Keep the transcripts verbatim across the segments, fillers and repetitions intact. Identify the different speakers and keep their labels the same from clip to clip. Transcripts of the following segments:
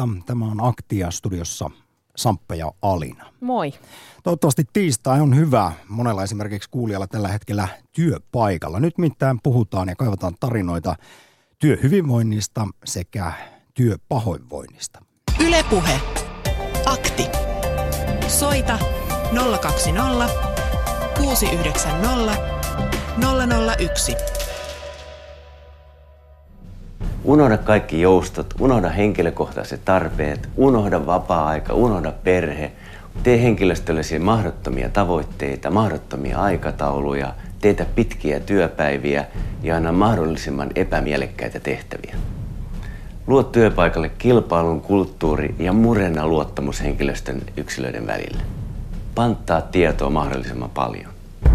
Speaker 1: huomenta. Tämä on Aktia studiossa Samppa ja Alina.
Speaker 2: Moi.
Speaker 1: Toivottavasti tiistai on hyvä. Monella esimerkiksi kuulijalla tällä hetkellä työpaikalla. Nyt mitään puhutaan ja kaivataan tarinoita työhyvinvoinnista sekä työpahoinvoinnista.
Speaker 3: Yle Puhe. Akti. Soita nolla kaksi nolla kuusi yhdeksän nolla nolla nolla yksi.
Speaker 4: Unohda kaikki joustot, unohda henkilökohtaiset tarpeet, unohda vapaa-aika, unohda perhe. Tee henkilöstöllesi mahdottomia tavoitteita, mahdottomia aikatauluja, teetä pitkiä työpäiviä ja anna mahdollisimman epämielekkäitä tehtäviä. Luo työpaikalle kilpailun kulttuuri ja murenna luottamus henkilöstön yksilöiden välillä. Panttaa tietoa mahdollisimman paljon.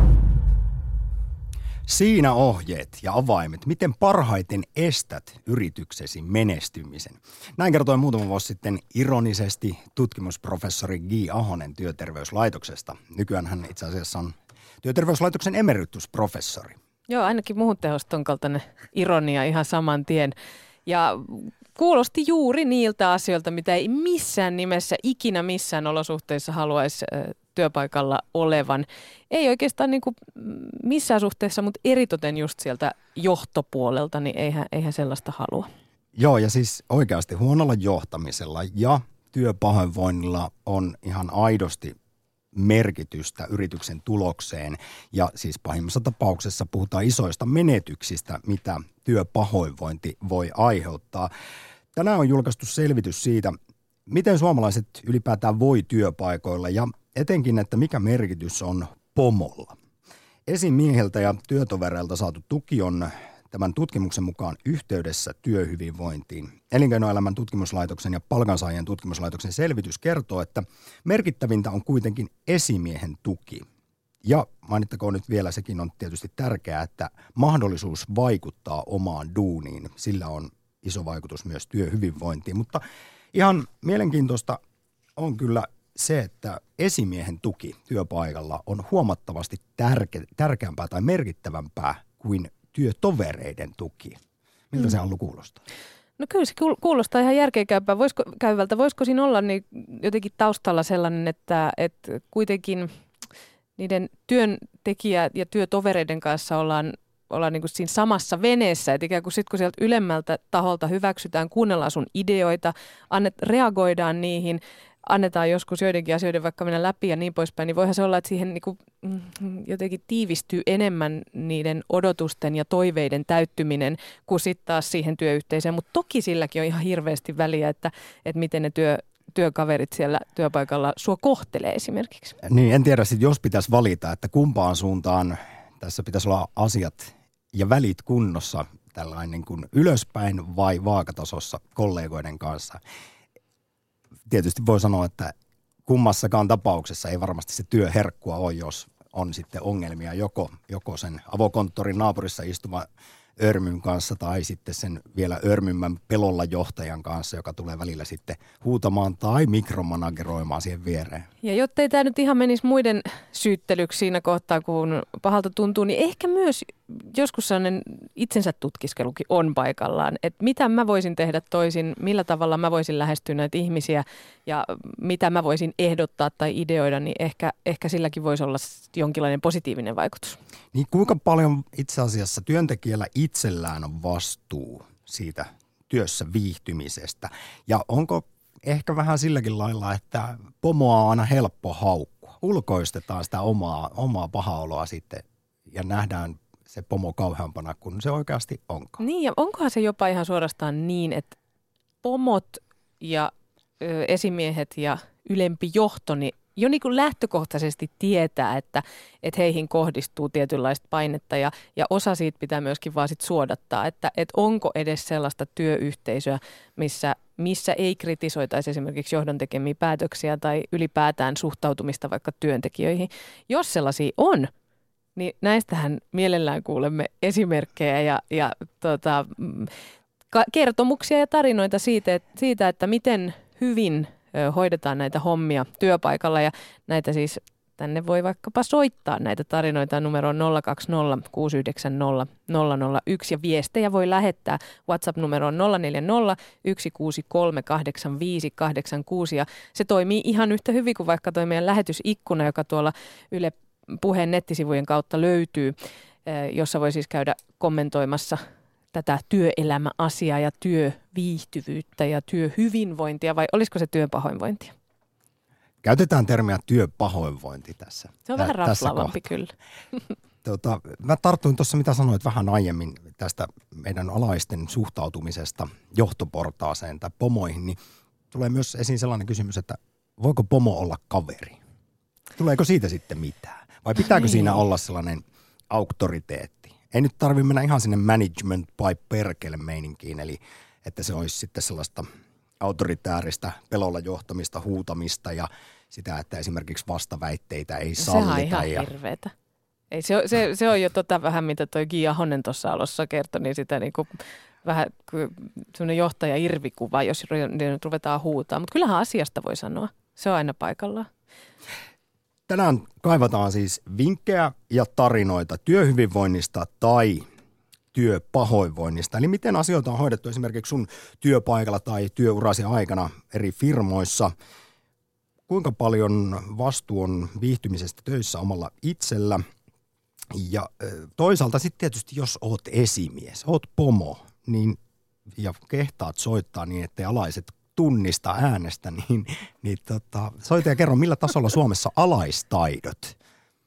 Speaker 1: Siinä ohjeet ja avaimet, miten parhaiten estät yrityksesi menestymisen. Näin kertoi muutama vuosi sitten ironisesti tutkimusprofessori Guy Ahonen Työterveyslaitoksesta. Nykyään hän itse asiassa on Työterveyslaitoksen emeritusprofessori.
Speaker 2: Joo, ainakin muun tehosta ton kaltainen ironia ihan saman tien. Ja kuulosti juuri niiltä asioilta, mitä ei missään nimessä ikinä missään olosuhteissa haluaisi työpaikalla olevan. Ei oikeastaan niin kuin missään suhteessa, mutta eritoten just sieltä johtopuolelta, niin eihän, eihän sellaista halua.
Speaker 1: Joo, ja siis oikeasti huonolla johtamisella ja työpahoinvoinnilla on ihan aidosti merkitystä yrityksen tulokseen. Ja siis pahimmassa tapauksessa puhutaan isoista menetyksistä, mitä työpahoinvointi voi aiheuttaa. Tänään on julkaistu selvitys siitä, miten suomalaiset ylipäätään voi työpaikoilla ja etenkin, että mikä merkitys on pomolla. Esimieheltä ja työtovereilta saatu tuki on tämän tutkimuksen mukaan yhteydessä työhyvinvointiin. Elinkeinoelämän tutkimuslaitoksen ja palkansaajien tutkimuslaitoksen selvitys kertoo, että merkittävintä on kuitenkin esimiehen tuki. Ja mainittakoon nyt vielä, sekin on tietysti tärkeää, että mahdollisuus vaikuttaa omaan duuniin, sillä on iso vaikutus myös työhyvinvointiin. Mutta ihan mielenkiintoista on kyllä se, että esimiehen tuki työpaikalla on huomattavasti tärke, tärkeämpää tai merkittävämpää kuin työtovereiden tuki. Miltä mm. se Allu kuulostaa?
Speaker 2: No kyllä se kuulostaa ihan järkeenkäyvältä. Voisiko, käyvältä. Voisiko siinä olla niin jotenkin taustalla sellainen, että, että kuitenkin niiden työntekijä- ja työtovereiden kanssa ollaan, ollaan niin kuin siinä samassa veneessä. Että ikään kuin sitten kun sieltä ylemmältä taholta hyväksytään, kuunnellaan sun ideoita, annet, reagoidaan niihin, annetaan joskus joidenkin asioiden vaikka mennä läpi ja niin poispäin, niin voihan se olla, että siihen niin kuin jotenkin tiivistyy enemmän niiden odotusten ja toiveiden täyttyminen kuin sitten taas siihen työyhteisöön. Mutta toki silläkin on ihan hirveästi väliä, että, että miten ne työ, työkaverit siellä työpaikalla sua kohtelee esimerkiksi.
Speaker 1: Niin, en tiedä sitten, jos pitäisi valita, että kumpaan suuntaan tässä pitäisi olla asiat ja välit kunnossa tällainen kuin ylöspäin vai vaakatasossa kollegoiden kanssa. Tietysti voi sanoa, että kummassakaan tapauksessa ei varmasti se työherkkua ole, jos on sitten ongelmia joko, joko sen avokonttorin naapurissa istuva örmyn kanssa tai sitten sen vielä örmymmän pelolla johtajan kanssa, joka tulee välillä sitten huutamaan tai mikromanageroimaan siihen viereen.
Speaker 2: Ja jottei tämä nyt ihan menisi muiden syyttelyksi siinä kohtaa, kun pahalta tuntuu, niin ehkä myös joskus sellainen itsensä tutkiskelukin on paikallaan. Että mitä mä voisin tehdä toisin, millä tavalla mä voisin lähestyä näitä ihmisiä ja mitä mä voisin ehdottaa tai ideoida, niin ehkä, ehkä silläkin voisi olla jonkinlainen positiivinen vaikutus.
Speaker 1: Niin kuinka paljon itse asiassa työntekijällä itsellään on vastuu siitä työssä viihtymisestä? Ja onko ehkä vähän silläkin lailla, että pomoa on aina helppo haukkua? Ulkoistetaan sitä omaa, omaa pahaoloa sitten ja nähdään se pomo kauheampana kuin se oikeasti onkaan.
Speaker 2: Niin, ja onkohan se jopa ihan suorastaan niin, että pomot ja ö, esimiehet ja ylempi johto, niin jo niin kuin lähtökohtaisesti tietää, että, että heihin kohdistuu tietynlaista painetta ja, ja osa siitä pitää myöskin vaan sit suodattaa, että, että onko edes sellaista työyhteisöä, missä, missä ei kritisoitaisi esimerkiksi johdon tekemiä päätöksiä tai ylipäätään suhtautumista vaikka työntekijöihin. Jos sellaisia on, niin näistähän mielellään kuulemme esimerkkejä ja, ja tota, kertomuksia ja tarinoita siitä, siitä, että miten hyvin hoidetaan näitä hommia työpaikalla ja näitä siis tänne voi vaikkapa soittaa näitä tarinoita numeroon nolla kaksi nolla kuusi yhdeksän nolla nolla nolla yksi ja viestejä voi lähettää WhatsApp-numeroon nolla neljä nolla yksi kuusi kolme kahdeksan viisi kahdeksan kuusi ja se toimii ihan yhtä hyvin kuin vaikka toi meidän lähetysikkuna, joka tuolla Yle Puheen nettisivujen kautta löytyy, jossa voi siis käydä kommentoimassa tätä työelämäasiaa ja työviihtyvyyttä ja työhyvinvointia, vai olisiko se työpahoinvointia?
Speaker 1: Käytetään termiä työpahoinvointi tässä.
Speaker 2: Se on tä- vähän raflaavampi kyllä.
Speaker 1: Tota, mä tartuin tuossa, mitä sanoit vähän aiemmin tästä meidän alaisten suhtautumisesta johtoportaaseen tai pomoihin, niin tulee myös esiin sellainen kysymys, että voiko pomo olla kaveri? Tuleeko siitä sitten mitään? Vai pitääkö siinä olla sellainen auktoriteetti? Ei nyt tarvitse mennä ihan sinne management by perkele meininkiin, eli että se olisi sitten sellaista autoritääristä pelolla johtamista, huutamista ja sitä, että esimerkiksi vastaväitteita ei sallita.
Speaker 2: Sehän on ihan
Speaker 1: ja...
Speaker 2: hirveetä. Ei, se, se, se on jo tota vähän, mitä toi Gi Ahonen tuossa alussa kertoi, niin sitä niinku vähän semmoinen johtaja-irvikuva, jos nyt ruvetaan huutaa. Mutta kyllähän asiasta voi sanoa. Se on aina paikallaan.
Speaker 1: Tänään kaivataan siis vinkkejä ja tarinoita työhyvinvoinnista tai työpahoinvoinnista. Eli miten asioita on hoidettu esimerkiksi sun työpaikalla tai työurasi aikana eri firmoissa. Kuinka paljon vastuu on viihtymisestä töissä omalla itsellä. Ja toisaalta sitten tietysti, jos oot esimies, oot pomo, niin, ja kehtaat soittaa niin, ettei alaiset tunnista äänestä, niin, niin tota, soita ja kerro, millä tasolla Suomessa alaistaidot?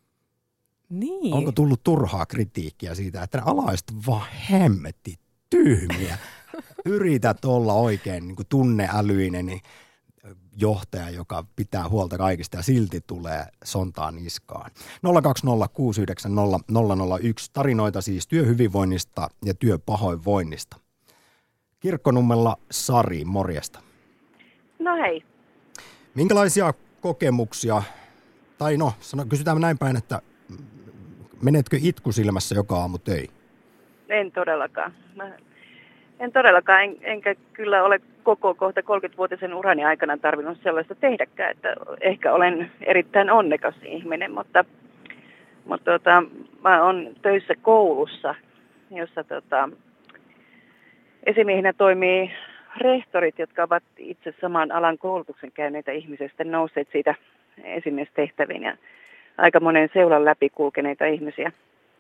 Speaker 2: Niin.
Speaker 1: Onko tullut turhaa kritiikkiä siitä, että alaiset on vaan hemmetti tyhmiä. Yrität olla oikein niin kuin tunneälyinen niin johtaja, joka pitää huolta kaikista ja silti tulee sontaan niskaan. nolla kaksi nolla kuusi yhdeksän nolla nolla nolla yksi tarinoita siis työhyvinvoinnista ja työpahoinvoinnista. Kirkkonummella Sari, morjesta.
Speaker 5: No hei.
Speaker 1: Minkälaisia kokemuksia, tai no sano, kysytään näin päin, että menetkö itku silmässä joka aamu töihin?
Speaker 5: En todellakaan. Mä en todellakaan, en, enkä kyllä ole koko kohta kolmekymmenvuotisen urani aikana tarvinnut sellaista tehdäkään, että ehkä olen erittäin onnekas ihminen, mutta, mutta tota, mä oon töissä koulussa, jossa tota, esimiehinä toimii rehtorit, jotka ovat itse saman alan koulutuksen käyneitä ihmisistä, nousseet siitä esimiestehtäviin ja aika monen seulan läpi kulkeneita ihmisiä.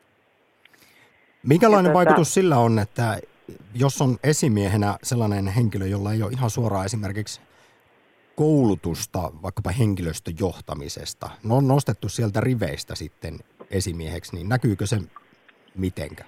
Speaker 1: Minkälainen tuota, vaikutus sillä on, että jos on esimiehenä sellainen henkilö, jolla ei ole ihan suoraan esimerkiksi koulutusta vaikkapa henkilöstöjohtamisesta, no on nostettu sieltä riveistä sitten esimieheksi, niin näkyykö se mitenkä?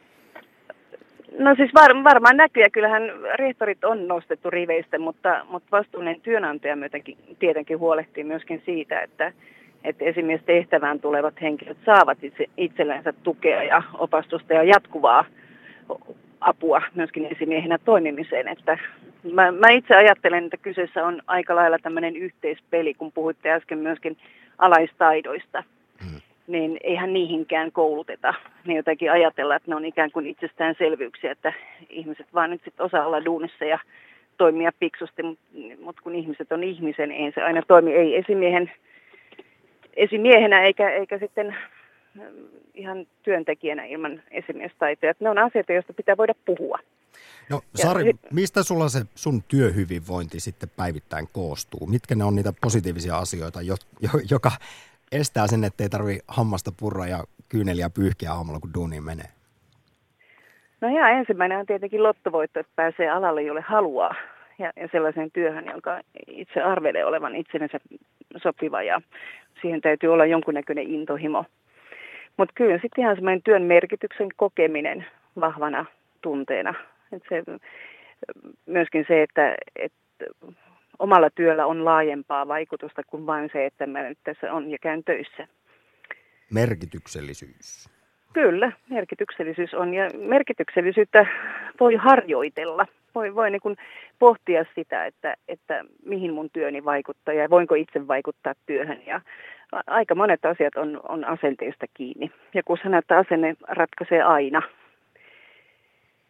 Speaker 5: No siis var, varmaan näkyy, ja kyllähän rehtorit on nostettu riveistä, mutta, mutta vastuullinen työnantaja myötenkin tietenkin huolehtii myöskin siitä, että, että esimiestehtävään tulevat henkilöt saavat itse, itsellensä tukea ja opastusta ja jatkuvaa apua myöskin esimiehenä toimimiseen. Että mä, mä itse ajattelen, että kyseessä on aika lailla tämmöinen yhteispeli, kun puhuitte äsken myöskin alaistaidoista. Hmm. Niin eihän niihinkään kouluteta. Ne jotenkin ajatella, että ne on ikään kuin itsestäänselvyyksiä, että ihmiset vaan nyt sitten osaa olla duunissa ja toimia fiksusti, mutta mut kun ihmiset on ihmisen, ei se aina toimi, ei esimiehen, esimiehenä eikä, eikä sitten ihan työntekijänä ilman esimiestaitoja. Että ne on asioita, joista pitää voida puhua.
Speaker 1: No Sari, ja, mistä sulla se sun työhyvinvointi sitten päivittäin koostuu? Mitkä ne on niitä positiivisia asioita, jo, jo, joka estää sen, ettei tarvitse hammasta purra ja kyyneliä pyyhkiä aamulla, kun duuniin menee?
Speaker 5: No ja ensimmäinen on tietenkin lottovoitto, että pääsee alalle, jolle haluaa. Ja, ja sellaiseen työhön, jonka itse arvelee olevan itsensä sopiva. Ja siihen täytyy olla jonkunnäköinen intohimo. Mutta kyllä sitten ihan semmoinen työn merkityksen kokeminen vahvana tunteena. Et se, myöskin se, että, että omalla työllä on laajempaa vaikutusta kuin vain se, että mä nyt tässä on ja käyn töissä.
Speaker 1: Merkityksellisyys.
Speaker 5: Kyllä, merkityksellisyys on. Ja merkityksellisyyttä voi harjoitella. Voi, voi niin kuin pohtia sitä, että, että mihin mun työni vaikuttaa ja voinko itse vaikuttaa työhön. Ja aika monet asiat on, on asenteesta kiinni. Ja kun sanoo, että asenne ratkaisee aina,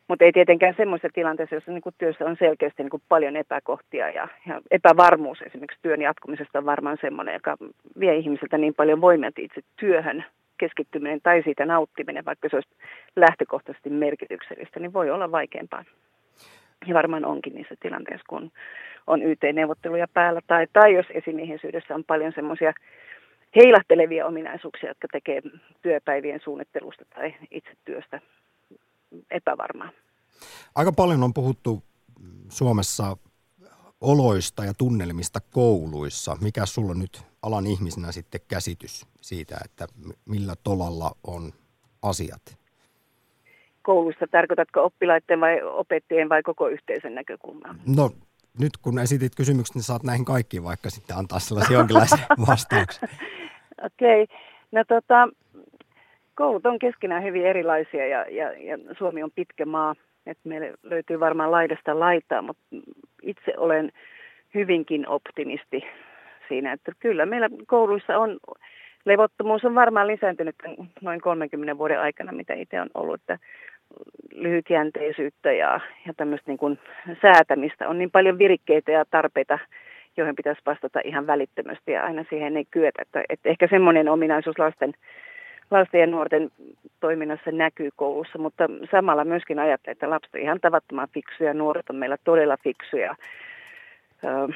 Speaker 5: Mutta ei tietenkään semmoisessa tilanteessa, jossa niin kuin työssä on selkeästi niin kuin paljon epäkohtia ja, ja epävarmuus esimerkiksi työn jatkumisesta on varmaan semmoinen, joka vie ihmiseltä niin paljon voimia itse työhön keskittyminen tai siitä nauttiminen, vaikka se olisi lähtökohtaisesti merkityksellistä, niin voi olla vaikeampaa. Ja varmaan onkin niissä tilanteissa, kun on Y T-neuvotteluja päällä tai, tai jos esimiehisyyydessä on paljon semmoisia heilahtelevia ominaisuuksia, jotka tekee työpäivien suunnittelusta tai itse työstä epävarmaa.
Speaker 1: Aika paljon on puhuttu Suomessa oloista ja tunnelmista kouluissa. Mikä sulla on nyt alan ihmisenä sitten käsitys siitä, että millä tolalla on asiat?
Speaker 5: Koulussa tarkoitatko oppilaiden vai opettajien vai koko yhteisön näkökulmaa?
Speaker 1: No nyt kun esitit kysymykset, niin saat näihin kaikkiin vaikka sitten antaa sellaisia jonkinlaisia vastauksia.
Speaker 5: Okei, okay. No tota, koulut on keskenään hyvin erilaisia ja, ja, ja Suomi on pitkä maa, että meille löytyy varmaan laidasta laitaa, mutta itse olen hyvinkin optimisti siinä, että kyllä meillä kouluissa on, levottomuus on varmaan lisääntynyt noin kolmenkymmenen vuoden aikana, mitä itse on ollut, että lyhytjänteisyyttä ja, ja tämmöistä niin kuin säätämistä on niin paljon virikkeitä ja tarpeita, joihin pitäisi vastata ihan välittömästi ja aina siihen ei kyetä, että, että ehkä semmoinen ominaisuus lasten lasten ja nuorten toiminnassa näkyy koulussa, mutta samalla myöskin ajattelen, että lapset on ihan tavattoman fiksuja, nuoret on meillä todella fiksuja. Öö,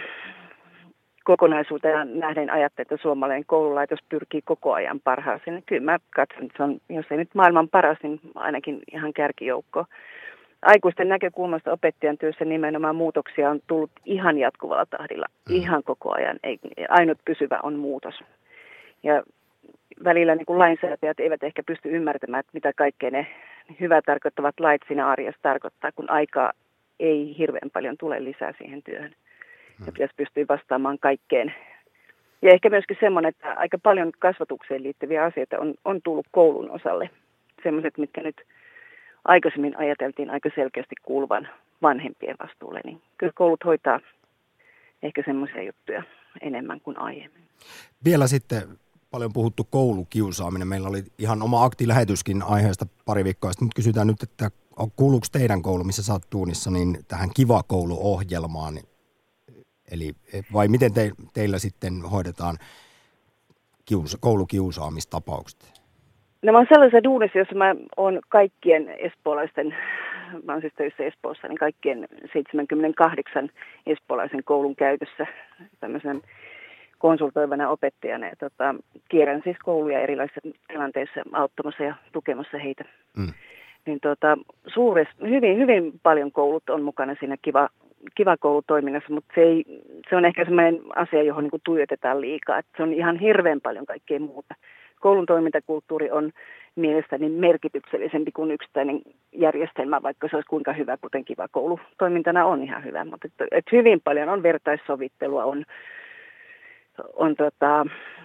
Speaker 5: kokonaisuuteen nähden ajattelen, että suomalainen koululaitos pyrkii koko ajan parhaaseen. Kyllä mä katson, että se on, jos ei nyt maailman paras, niin ainakin ihan kärkijoukko. Aikuisten näkökulmasta opettajan työssä nimenomaan muutoksia on tullut ihan jatkuvalla tahdilla, ihan koko ajan. Ei, ainut pysyvä on muutos. Ja välillä niin kuin lainsäätäjät eivät ehkä pysty ymmärtämään, että mitä kaikkea ne hyvää tarkoittavat lait siinä arjessa tarkoittaa, kun aikaa ei hirveän paljon tule lisää siihen työhön. Ja pitäisi pystyä vastaamaan kaikkeen. Ja ehkä myöskin semmoinen, että aika paljon kasvatukseen liittyviä asioita on, on tullut koulun osalle. Sellaiset, mitkä nyt aikaisemmin ajateltiin aika selkeästi kuuluvan vanhempien vastuulle, niin kyllä koulut hoitaa ehkä semmoisia juttuja enemmän kuin aiemmin.
Speaker 1: Vielä sitten paljon puhuttu koulukiusaaminen. Meillä oli ihan oma aktilähetyskin aiheesta pari viikkoa sitten, mutta kysytään nyt, että kuuluuko teidän koulu, missä sä oot duunissa, niin tähän Kiva Koulu-ohjelmaan? Eli vai miten te, teillä sitten hoidetaan kiusa, koulukiusaamistapaukset?
Speaker 5: No mä oon sellaisessa duunissa, jossa mä oon kaikkien espoolaisten, mä oon siis töissä Espoossa, niin kaikkien seitsemänkymmentäkahdeksan espoolaisen koulun käytössä tämmöisen konsultoivana opettajana. Ja tota, kierrän siis kouluja erilaisissa tilanteissa auttamassa ja tukemassa heitä. Mm. Niin tota, suures, hyvin, hyvin paljon koulut on mukana siinä kiva, kiva koulutoiminnassa, mutta se, ei, se on ehkä sellainen asia, johon niin kuin tuijotetaan liikaa. Että se on ihan hirveän paljon kaikkea muuta. Koulun toimintakulttuuri on mielestäni merkityksellisempi kuin yksittäinen järjestelmä, vaikka se olisi kuinka hyvä, kuten Kiva Koulu toimintana on ihan hyvä. Mutta et, et hyvin paljon on vertaissovittelua, on, on tota,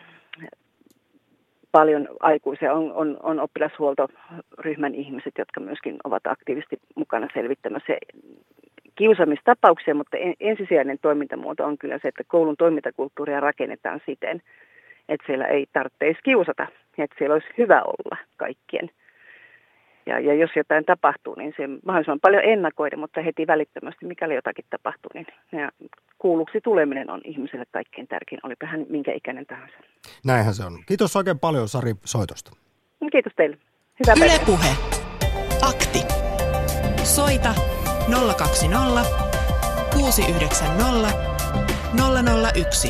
Speaker 5: paljon aikuisia, on, on, on oppilashuoltoryhmän ihmiset, jotka myöskin ovat aktiivisesti mukana selvittämässä kiusaamistapauksia, mutta ensisijainen toimintamuoto on kyllä se, että koulun toimintakulttuuria rakennetaan siten, että siellä ei tarvitse kiusata, että siellä olisi hyvä olla kaikkien. Ja, ja jos jotain tapahtuu, niin se mahdollisimman paljon ennakoida, mutta heti välittömästi, mikäli jotakin tapahtuu, niin ja kuulluksi tuleminen on ihmiselle kaikkein tärkein, olipa hän minkä ikäinen tahansa.
Speaker 1: Näinhän se on. Kiitos oikein paljon, Sari, soitosta.
Speaker 5: Kiitos teille. Hyvää päivää.
Speaker 3: Yle Puhe. Akti. Soita nolla kaksi nolla kuusi yhdeksän nolla nolla nolla yksi.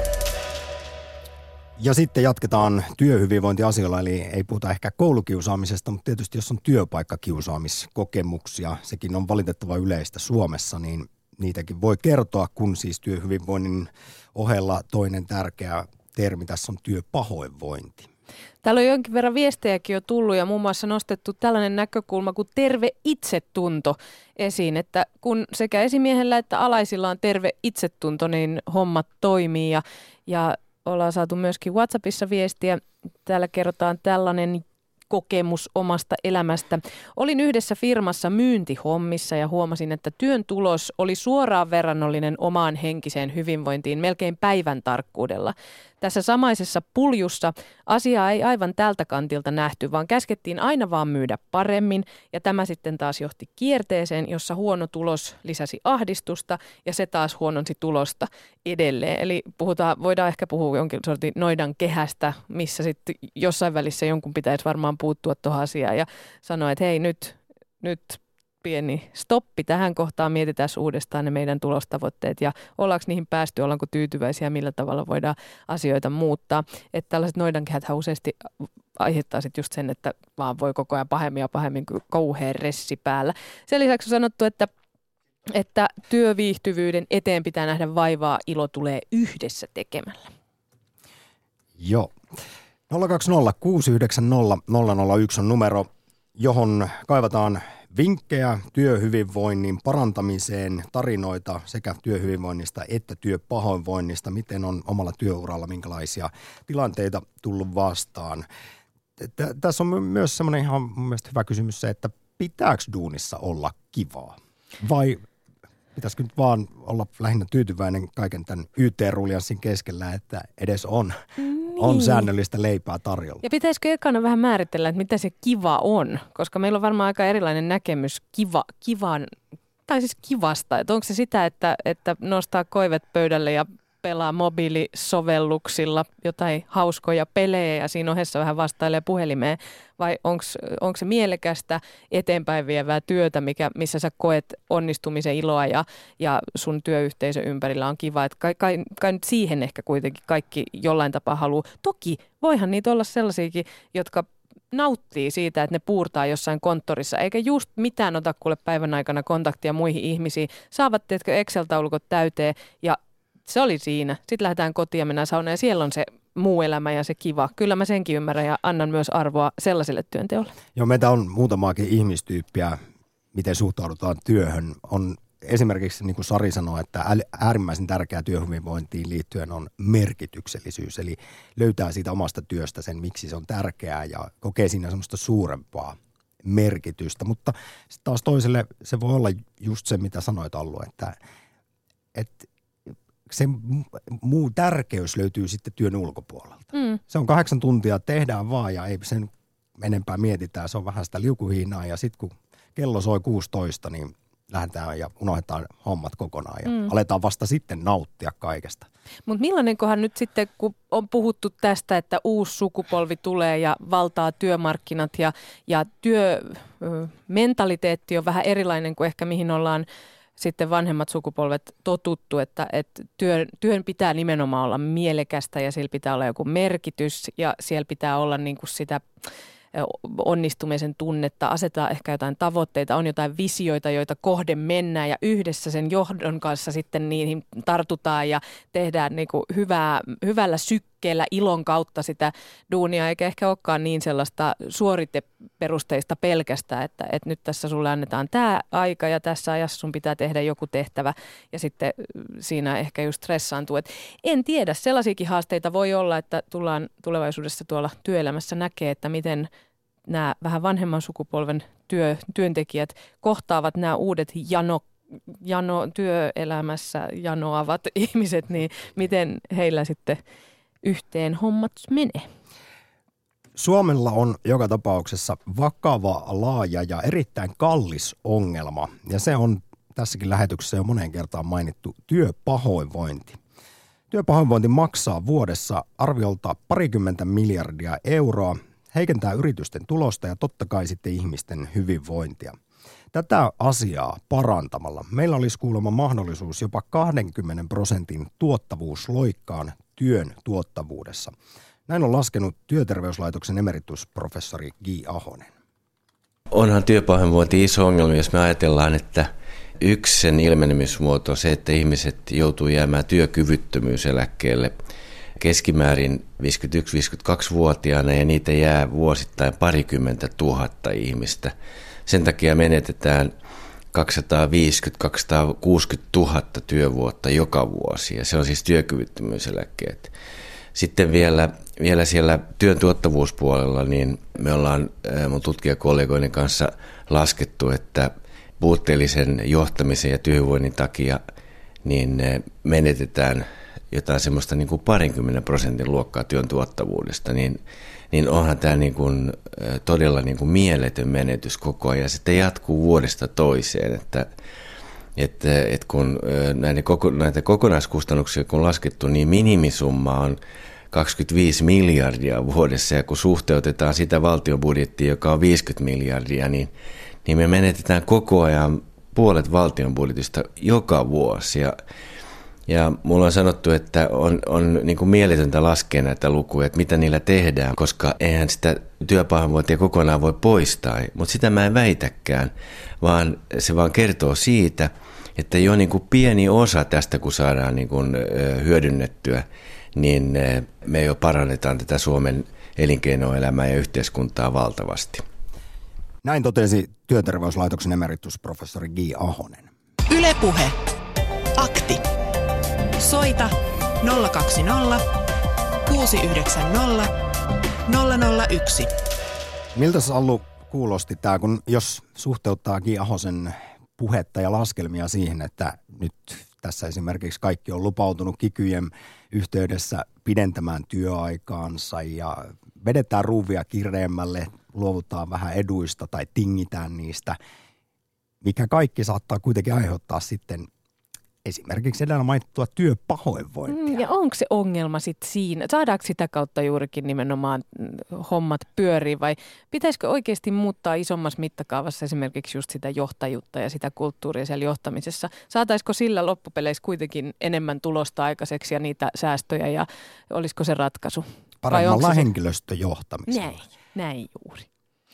Speaker 1: Ja sitten jatketaan työhyvinvointiasioilla, eli ei puhuta ehkä koulukiusaamisesta, mutta tietysti jos on työpaikkakiusaamiskokemuksia, sekin on valitettava yleistä Suomessa, niin niitäkin voi kertoa, kun siis työhyvinvoinnin ohella toinen tärkeä termi tässä on työpahoinvointi.
Speaker 2: Täällä on jonkin verran viestejäkin jo tullut ja muun muassa nostettu tällainen näkökulma kuin terve itsetunto esiin, että kun sekä esimiehellä että alaisilla on terve itsetunto, niin hommat toimii ja, ja ollaan saatu myöskin WhatsAppissa viestiä. Täällä kerrotaan tällainen kokemus omasta elämästä. Olin yhdessä firmassa myyntihommissa ja huomasin, että työn tulos oli suoraan verrannollinen omaan henkiseen hyvinvointiin melkein päivän tarkkuudella. Tässä samaisessa puljussa asiaa ei aivan tältä kantilta nähty, vaan käskettiin aina vaan myydä paremmin ja tämä sitten taas johti kierteeseen, jossa huono tulos lisäsi ahdistusta ja se taas huononsi tulosta edelleen. Eli puhutaan, voidaan ehkä puhua jonkin sortin noidan kehästä, missä sitten jossain välissä jonkun pitäisi varmaan puuttua tuohon asiaan ja sanoa, että hei nyt, nyt pieni stoppi tähän kohtaan, mietitään uudestaan ne meidän tulostavoitteet ja ollaanko niihin päästy, ollaanko tyytyväisiä, millä tavalla voidaan asioita muuttaa. Että tällaiset noidankehäthän useasti aiheuttaa sitten just sen, että vaan voi koko ajan pahemmin ja pahemmin kuin kauhean ressi päällä. Sen lisäksi on sanottu, että että työviihtyvyyden eteen pitää nähdä vaivaa, ilo tulee yhdessä tekemällä.
Speaker 1: Joo. nolla kaksi nolla kuusi yhdeksän nolla nolla nolla yksi on numero, johon kaivataan vinkkejä työhyvinvoinnin parantamiseen, tarinoita sekä työhyvinvoinnista että työpahoinvoinnista, miten on omalla työuralla, minkälaisia tilanteita tullut vastaan. Tässä on myös semmoinen ihan mun mielestä hyvä kysymys se, että pitääkö duunissa olla kivaa vai pitäisikö nyt vaan olla lähinnä tyytyväinen kaiken tämän Y T-ruljanssin keskellä, että edes on, niin. on säännöllistä leipää tarjolla.
Speaker 2: Ja pitäisikö ekana vähän määritellä, että mitä se kiva on, koska meillä on varmaan aika erilainen näkemys kiva, kivan, tai siis kivasta. Että onko se sitä, että, että nostaa koivet pöydälle ja pelaa mobiilisovelluksilla jotain hauskoja pelejä ja siinä ohessa vähän vastailee puhelimeen, vai onko se mielekästä eteenpäin vievää työtä, mikä, missä sä koet onnistumisen iloa ja, ja sun työyhteisön ympärillä on kiva. Et kai, kai, kai nyt siihen ehkä kuitenkin kaikki jollain tapaa haluaa. Toki voihan niitä olla sellaisiakin, jotka nauttii siitä, että ne puurtaa jossain konttorissa, eikä just mitään ota kuule päivän aikana kontaktia muihin ihmisiin. Saavat, teetkö, Excel-taulukot täyteen ja se oli siinä. Sitten lähdetään kotiin ja mennään saunaan ja siellä on se muu elämä ja se kiva. Kyllä mä senkin ymmärrän ja annan myös arvoa sellaiselle työnteolle.
Speaker 1: Joo, meitä on muutamaakin ihmistyyppiä, miten suhtaudutaan työhön. On esimerkiksi, niin kuin Sari sanoi, että äärimmäisen tärkeää työhyvinvointiin liittyen on merkityksellisyys. Eli löytää siitä omasta työstä sen, miksi se on tärkeää ja kokee siinä semmoista suurempaa merkitystä. Mutta taas toiselle se voi olla just se, mitä sanoit Allu, että, että se muu tärkeys löytyy sitten työn ulkopuolelta. Mm. Se on kahdeksan tuntia, tehdään vaan ja ei sen enempää mietitään. Se on vähän sitä liukuhiinaa ja sitten kun kello soi kuusitoista, niin lähdetään ja unohdetaan hommat kokonaan ja mm. aletaan vasta sitten nauttia kaikesta.
Speaker 2: Mutta millainenkohan nyt sitten, kun on puhuttu tästä, että uusi sukupolvi tulee ja valtaa työmarkkinat ja, ja työmentaliteetti on vähän erilainen kuin ehkä mihin ollaan sitten vanhemmat sukupolvet totuttu, että, että työn, työn pitää nimenomaan olla mielekästä ja siellä pitää olla joku merkitys ja siellä pitää olla niin kuin sitä onnistumisen tunnetta, asetetaan ehkä jotain tavoitteita, on jotain visioita, joita kohden mennään ja yhdessä sen johdon kanssa sitten niihin tartutaan ja tehdään niin kuin hyvää, hyvällä sykkeellä ilon kautta sitä duunia, eikä ehkä olekaan niin sellaista suoriteperusteista pelkästään, että, että nyt tässä sulle annetaan tämä aika ja tässä ajassa sun pitää tehdä joku tehtävä ja sitten siinä ehkä just stressaantuu. Et en tiedä, sellaisiakin haasteita voi olla, että tullaan tulevaisuudessa tuolla työelämässä näkee, että miten nämä vähän vanhemman sukupolven työ, työntekijät kohtaavat nämä uudet jano, jano, työelämässä janoavat ihmiset, niin miten heillä sitten yhteen hommat menee?
Speaker 1: Suomella on joka tapauksessa vakava, laaja ja erittäin kallis ongelma, ja se on tässäkin lähetyksessä jo moneen kertaan mainittu työpahoinvointi. Työpahoinvointi maksaa vuodessa arviolta parikymmentä miljardia euroa, heikentää yritysten tulosta ja totta kai sitten ihmisten hyvinvointia. Tätä asiaa parantamalla meillä olisi kuulemma mahdollisuus jopa kaksikymmentä prosentin tuottavuusloikkaan työn tuottavuudessa. Näin on laskenut Työterveyslaitoksen emeritusprofessori Gi Ahonen.
Speaker 4: Onhan työpahoinvointi iso ongelma, jos me ajatellaan, että yksi sen ilmenemismuoto on se, että ihmiset joutuu jäämään työkyvyttömyyseläkkeelle keskimäärin viisikymmentäyksi viisikymmentäkaksi-vuotiaana ja niitä jää vuosittain parikymmentä tuhatta ihmistä. Sen takia menetetään kaksisataaviisikymmentä kaksisataakuusikymmentä tuhatta työvuotta joka vuosi ja se on siis työkyvyttömyyseläkkeet. Sitten vielä, vielä siellä työn tuottavuuspuolella, niin me ollaan mun tutkijakollegoiden kanssa laskettu, että puutteellisen johtamisen ja työhyvinvoinnin takia niin menetetään jotain semmoista niin kuin parinkymmenen prosentin luokkaa työn tuottavuudesta, niin, niin onhan tämä niin kuin todella niin kuin mieletön menetys koko ajan. Sitten jatkuu vuodesta toiseen, että, että, että kun näitä, koko, näitä kokonaiskustannuksia kun laskettu, niin minimisumma on kaksikymmentäviisi miljardia vuodessa, ja kun suhteutetaan sitä valtion budjettia, joka on viisikymmentä miljardia, niin, niin me menetetään koko ajan puolet valtion budjetista joka vuosi. Ja, ja mulla on sanottu, että on, on niin kuin mieletöntä laskea näitä lukuja, että mitä niillä tehdään, koska eihän sitä työpahoinvointia kokonaan voi poistaa. Mutta sitä mä en väitäkään, vaan se vaan kertoo siitä, että jo niin kuin pieni osa tästä, kun saadaan niin kuin hyödynnettyä, niin me jo parannetaan tätä Suomen elinkeinoelämää ja yhteiskuntaa valtavasti.
Speaker 1: Näin totesi Työterveyslaitoksen emeritusprofessori Gi Ahonen.
Speaker 3: Yle Puhe. Akti. Soita nolla kaksi nolla kuusi yhdeksän nolla nolla nolla yksi.
Speaker 1: Miltä Sallu kuulosti tämä, kun jos suhteuttaa Gi Ahosen puhetta ja laskelmia siihen, että nyt tässä esimerkiksi kaikki on lupautunut kikyjen yhteydessä pidentämään työaikaansa ja vedetään ruuvia kireemmälle, luovutaan vähän eduista tai tingitään niistä, mikä kaikki saattaa kuitenkin aiheuttaa sitten esimerkiksi edellä mainittua työpahoinvointia.
Speaker 2: Mm, ja onko se ongelma sitten siinä? Saadaanko sitä kautta juurikin nimenomaan hommat pyöriin vai pitäisikö oikeasti muuttaa isommassa mittakaavassa esimerkiksi just sitä johtajuutta ja sitä kulttuuria siellä johtamisessa? Saataisiko sillä loppupeleissä kuitenkin enemmän tulosta aikaiseksi ja niitä säästöjä ja olisiko se ratkaisu?
Speaker 1: Paremmalla
Speaker 2: se
Speaker 1: henkilöstöjohtamisella.
Speaker 2: Näin, näin juuri.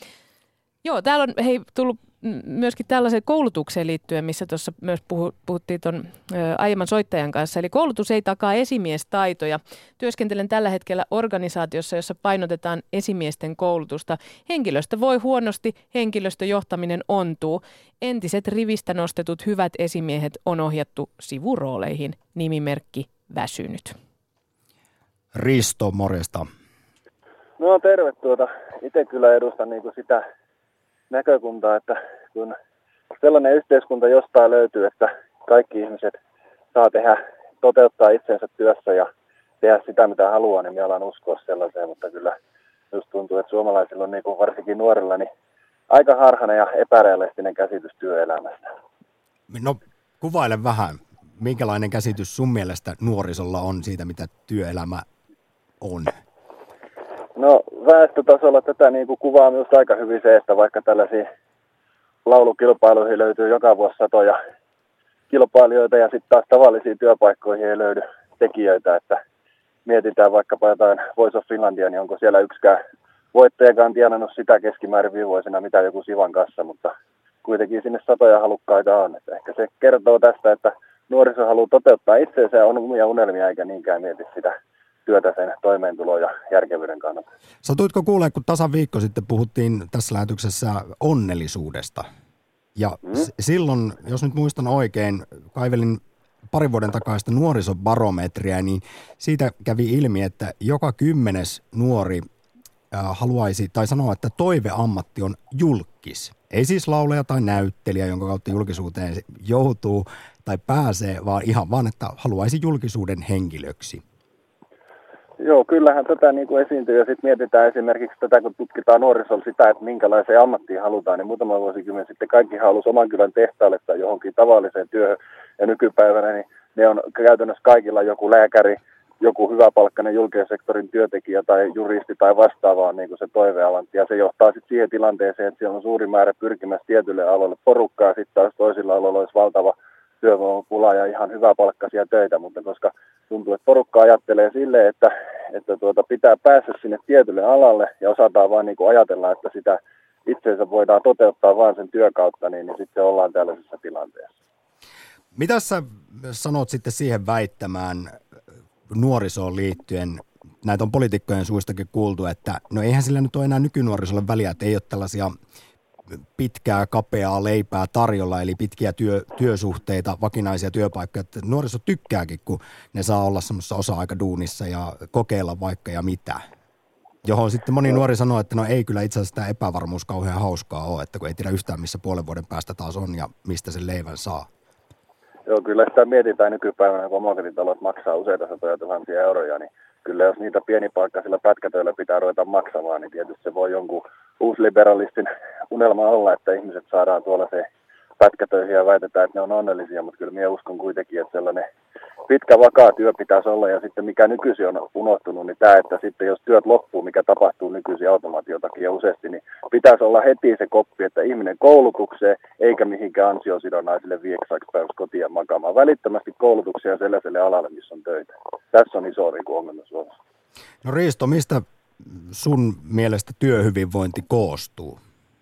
Speaker 2: Joo, täällä on hei, tullut myöskin tällaiseen koulutukseen liittyen, missä tuossa myös puhuttiin tuon aiemman soittajan kanssa. Eli koulutus ei takaa esimiestaitoja. Työskentelen tällä hetkellä organisaatiossa, jossa painotetaan esimiesten koulutusta. Henkilöstö voi huonosti, henkilöstöjohtaminen ontuu. Entiset rivistä nostetut hyvät esimiehet on ohjattu sivurooleihin. Nimimerkki väsynyt.
Speaker 1: Risto, morjesta.
Speaker 6: No terve tuota. Itse kyllä edustan niin kuin sitä näkökuntaa, että kun sellainen yhteiskunta jostain löytyy, että kaikki ihmiset saa tehdä, toteuttaa itsensä työssä ja tehdä sitä, mitä haluaa, niin minä alan uskoa sellaiseen, mutta kyllä just tuntuu, että suomalaisilla on niin kuin varsinkin nuorilla niin aika harhainen ja epärealistinen käsitys työelämästä.
Speaker 1: No kuvaile vähän, minkälainen käsitys sun mielestä nuorisolla on siitä, mitä työelämä on?
Speaker 6: No väestötasolla tätä niin kuin kuvaa myös aika hyvin se, että vaikka tällaisiin laulukilpailuihin löytyy joka vuosi satoja kilpailijoita ja sitten taas tavallisiin työpaikkoihin ei löydy tekijöitä, että mietitään vaikkapa jotain Voice of Finlandia, niin onko siellä yksikään voittajakaan tienannut sitä keskimäärin viime vuosina mitä joku Sivan kanssa, mutta kuitenkin sinne satoja halukkaita on. Että ehkä se kertoo tästä, että nuoriso haluaa toteuttaa itseensä ja on omia unelmia eikä niinkään mieti sitä työtä sen toimeentulon ja järkevyyden kannalta.
Speaker 1: Satuitko kuulee, kun tasan viikko sitten puhuttiin tässä lähetyksessä onnellisuudesta. Ja mm. s- silloin, jos nyt muistan oikein, kaivelin parin vuoden takaista nuorisobarometriä, niin siitä kävi ilmi, että joka kymmenes nuori äh, haluaisi tai sanoo, että toiveammatti on julkkis. Ei siis laulaja tai näyttelijä, jonka kautta julkisuuteen joutuu tai pääsee, vaan ihan vaan, että haluaisi julkisuuden henkilöksi.
Speaker 6: Joo, kyllähän tätä niin kuin esiintyy ja sitten mietitään esimerkiksi tätä, kun tutkitaan nuorisolla sitä, että minkälaiseen ammattiin halutaan, niin muutama vuosikymmen sitten kaikki halusi oman kylän tehtaalle tai johonkin tavalliseen työhön ja nykypäivänä niin ne on käytännössä kaikilla joku lääkäri, joku hyväpalkkainen julkisen sektorin työntekijä tai juristi tai vastaava on niin kuin se toivealantti ja se johtaa sitten siihen tilanteeseen, että siellä on suuri määrä pyrkimässä tietylle aloille porukkaa, sitten taas toisilla aloilla olisi valtava työvoimapula ja ihan hyväpalkkaisia töitä, mutta koska tuntuu, että porukka ajattelee silleen, että, että tuota, pitää päästä sinne tietylle alalle ja osataan vaan niin kuin ajatella, että sitä itseensä voidaan toteuttaa vaan sen työkautta, niin, niin sitten ollaan tällaisessa tilanteessa.
Speaker 1: Mitä sä sanot sitten siihen väittämään nuorisoon liittyen? Näitä on poliitikkojen suistakin kuultu, että no eihän sillä nyt ole enää nykynuorisolle väliä, että ei ole tällaisia pitkää, kapeaa leipää tarjolla, eli pitkiä työ, työsuhteita, vakinaisia työpaikkoja. Että nuoriso tykkääkin, kun ne saa olla semmoisessa osa-aikaduunissa ja kokeilla vaikka ja mitä. Johon sitten moni nuori sanoo, että no ei kyllä itse asiassa tämä epävarmuus kauhean hauskaa ole, että kun ei tiedä yhtään missä puolen vuoden päästä taas on ja mistä sen leivän saa.
Speaker 6: Joo, kyllä sitä mietitään nykypäivänä, kun omakotitalot maksaa useita satoja tuhansia euroja, niin kyllä jos niitä pienipaikkaisilla pätkätöillä pitää ruveta maksamaan, niin tietysti se voi jonkun uusliberalistin unelma olla, että ihmiset saadaan tuolla se pätkätöihin ja väitetään, että ne on onnellisia, mutta kyllä minä uskon kuitenkin, että sellainen pitkä vakaa työ pitäisi olla, ja sitten mikä nykyisin on unohtunut, niin tämä, että sitten jos työt loppuu, mikä tapahtuu nykyisin automaatiotakin ja useasti, niin pitäisi olla heti se koppi, että ihminen koulutukseen, eikä mihinkään ansiosidonnaisille vieksaiksi päiväksi kotiin makaamaan. Välittömästi koulutuksia sellaiselle alalle, missä on töitä. Tässä on iso ongelma Suomessa.
Speaker 1: No Riisto, mistä sun mielestä työhyvinvointi koostuu?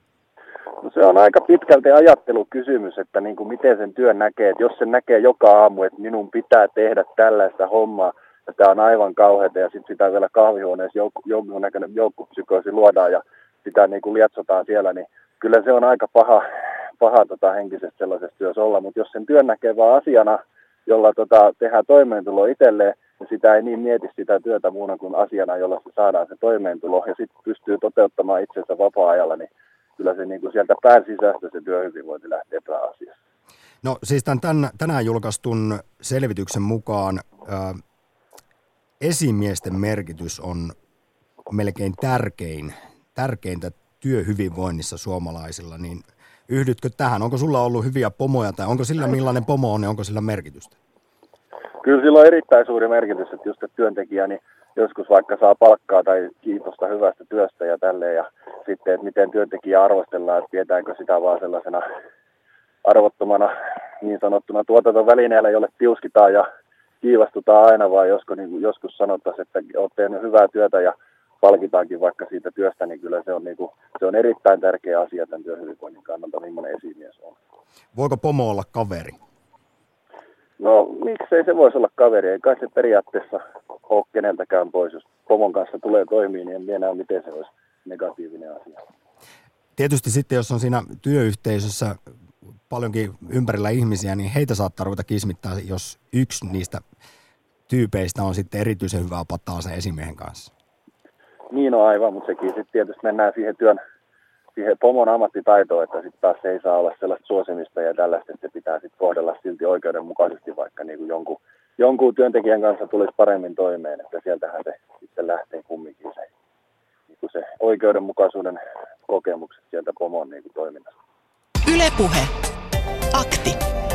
Speaker 6: No se on aika pitkälti ajattelukysymys, että niin kuin miten sen työn näkee. Että jos sen näkee joka aamu, että minun pitää tehdä tällaista hommaa, ja tämä on aivan kauheata, ja sitten sitä vielä kahvihuoneessa jouk- jonkun näköinen joukkopsykoosi luodaan, ja sitä niin kuin lietsotaan siellä, niin kyllä se on aika paha, paha tota, henkisesti sellaisessa työssä olla. Mutta jos sen työn näkee vaan asiana, jolla tota, tehdään toimeentulo itselleen, niin sitä ei niin mieti sitä työtä muuna kuin asiana, jolla se saadaan se toimeentulo, ja sitten pystyy toteuttamaan itsensä vapaa-ajalla, niin kyllä se niin kuin sieltä pään sisästä se työhyvinvointi lähtee pääasiassa.
Speaker 1: No siis tämän, tämän tänään julkaistun selvityksen mukaan ää, esimiesten merkitys on melkein tärkein, tärkeintä työhyvinvoinnissa suomalaisilla, niin yhdytkö tähän? Onko sulla ollut hyviä pomoja tai onko sillä millainen pomo on ja onko sillä merkitystä? Kyllä
Speaker 6: sillä on erittäin suuri merkitys, että just että työntekijä niin joskus vaikka saa palkkaa tai kiitosta hyvästä työstä ja tälleen, ja sitten, että miten työntekijä arvostellaan, että pidetäänkö sitä vaan sellaisena arvottomana niin sanottuna tuotantovälineellä, jolle tiuskitaan ja kiivastutaan aina, vaan josko, niin joskus sanottaisiin, että olet tehnyt hyvää työtä ja palkitaankin vaikka siitä työstä, niin kyllä se on, niin kuin, se on erittäin tärkeä asia tämän työhyvinvoinnin kannalta, millainen esimies on.
Speaker 1: Voiko pomo olla kaveri?
Speaker 6: No miksei se voisi olla kaveri, ei kai se periaatteessa ole keneltäkään pois, jos pomon kanssa tulee toimii, niin en tiedä miten se olisi negatiivinen asia.
Speaker 1: Tietysti sitten, jos on siinä työyhteisössä paljonkin ympärillä ihmisiä, niin heitä saattaa ruveta kismittää, jos yksi niistä tyypeistä on sitten erityisen hyvää pataa sen esimiehen kanssa.
Speaker 6: Niin on aivan, mutta sekin sitten tietysti mennään siihen työn, siihen pomon ammattitaitoon, että sitten taas se ei saa olla sellaista suosimista ja tällaista, että se pitää sitten kohdella silti oikeudenmukaisesti, vaikka niin kuin jonkun, jonkun työntekijän kanssa tulisi paremmin toimeen, että sieltähän se sitten lähtee kumminkin se, niin kuin se oikeudenmukaisuuden kokemukset sieltä pomon niin kuin toiminnasta.
Speaker 3: Yle Puhe. Akti.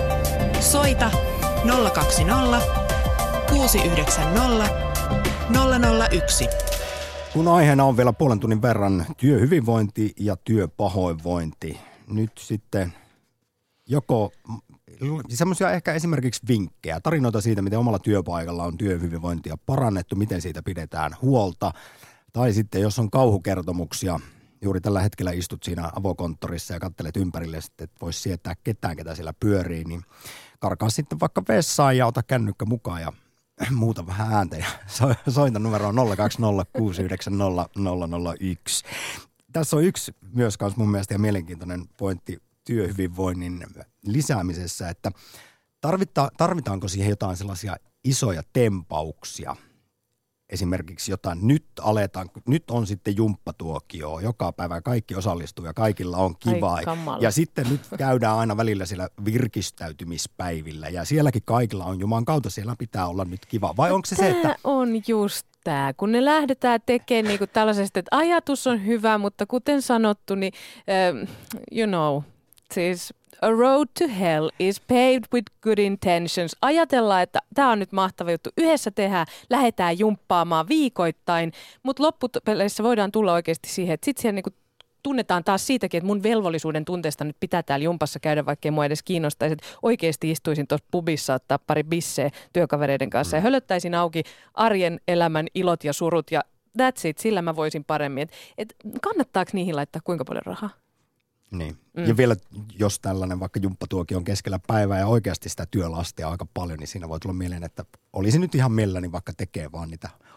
Speaker 3: Soita nolla kaksi nolla kuusi yhdeksän nolla nolla nolla yksi.
Speaker 1: Kun aiheena on vielä puolen tunnin verran työhyvinvointi ja työpahoinvointi, nyt sitten joko semmoisia ehkä esimerkiksi vinkkejä, tarinoita siitä, miten omalla työpaikalla on työhyvinvointia parannettu, miten siitä pidetään huolta, tai sitten jos on kauhukertomuksia, juuri tällä hetkellä istut siinä avokonttorissa ja katselet ympärille, että et voisi sietää ketään, ketä siellä pyörii, niin karkaa sitten vaikka vessaan ja ota kännykkä mukaan ja muuta vähän ääntä ja soita numeroon nolla kaksi nolla kuusi yhdeksän nolla nolla nolla yksi. Tässä on yksi myös kans mun mielestä ja mielenkiintoinen pointti työhyvinvoinnin lisäämisessä, että tarvita, tarvitaanko siihen jotain sellaisia isoja tempauksia, esimerkiksi jotain, nyt aletaan, nyt on sitten jumppatuokio, joka päivä kaikki osallistuu ja kaikilla on kivaa. Ja sitten nyt käydään aina välillä siellä virkistäytymispäivillä ja sielläkin kaikilla on Jumalan kautta, siellä pitää olla nyt kiva. Vai onko se
Speaker 2: Tämä
Speaker 1: se, että...
Speaker 2: on just tämä, kun ne lähdetään tekemään niin kuin tällaisesta, että ajatus on hyvä, mutta kuten sanottu, niin um, you know, siis... A road to hell is paved with good intentions. Ajatellaan, että tämä on nyt mahtava juttu. Yhdessä tehdään, lähdetään jumppaamaan viikoittain, mutta loppupeleissä voidaan tulla oikeasti siihen, että sitten siellä niinku tunnetaan taas siitäkin, että mun velvollisuuden tunteesta nyt pitää täällä jumpassa käydä, vaikka ei mua edes kiinnostaisi, että oikeasti istuisin tuossa pubissa, ottaa pari bisseä työkavereiden kanssa ja hölöttäisin auki arjen elämän ilot ja surut ja that's it, sillä mä voisin paremmin. Et, et kannattaako niihin laittaa kuinka paljon rahaa?
Speaker 1: Niin. Mm. Ja vielä jos tällainen vaikka jumppatuokio on keskellä päivää ja oikeasti sitä työlastia aika paljon, niin siinä voi tulla mieleen, että olisi nyt ihan mielelläni vaikka tekee vaan niitä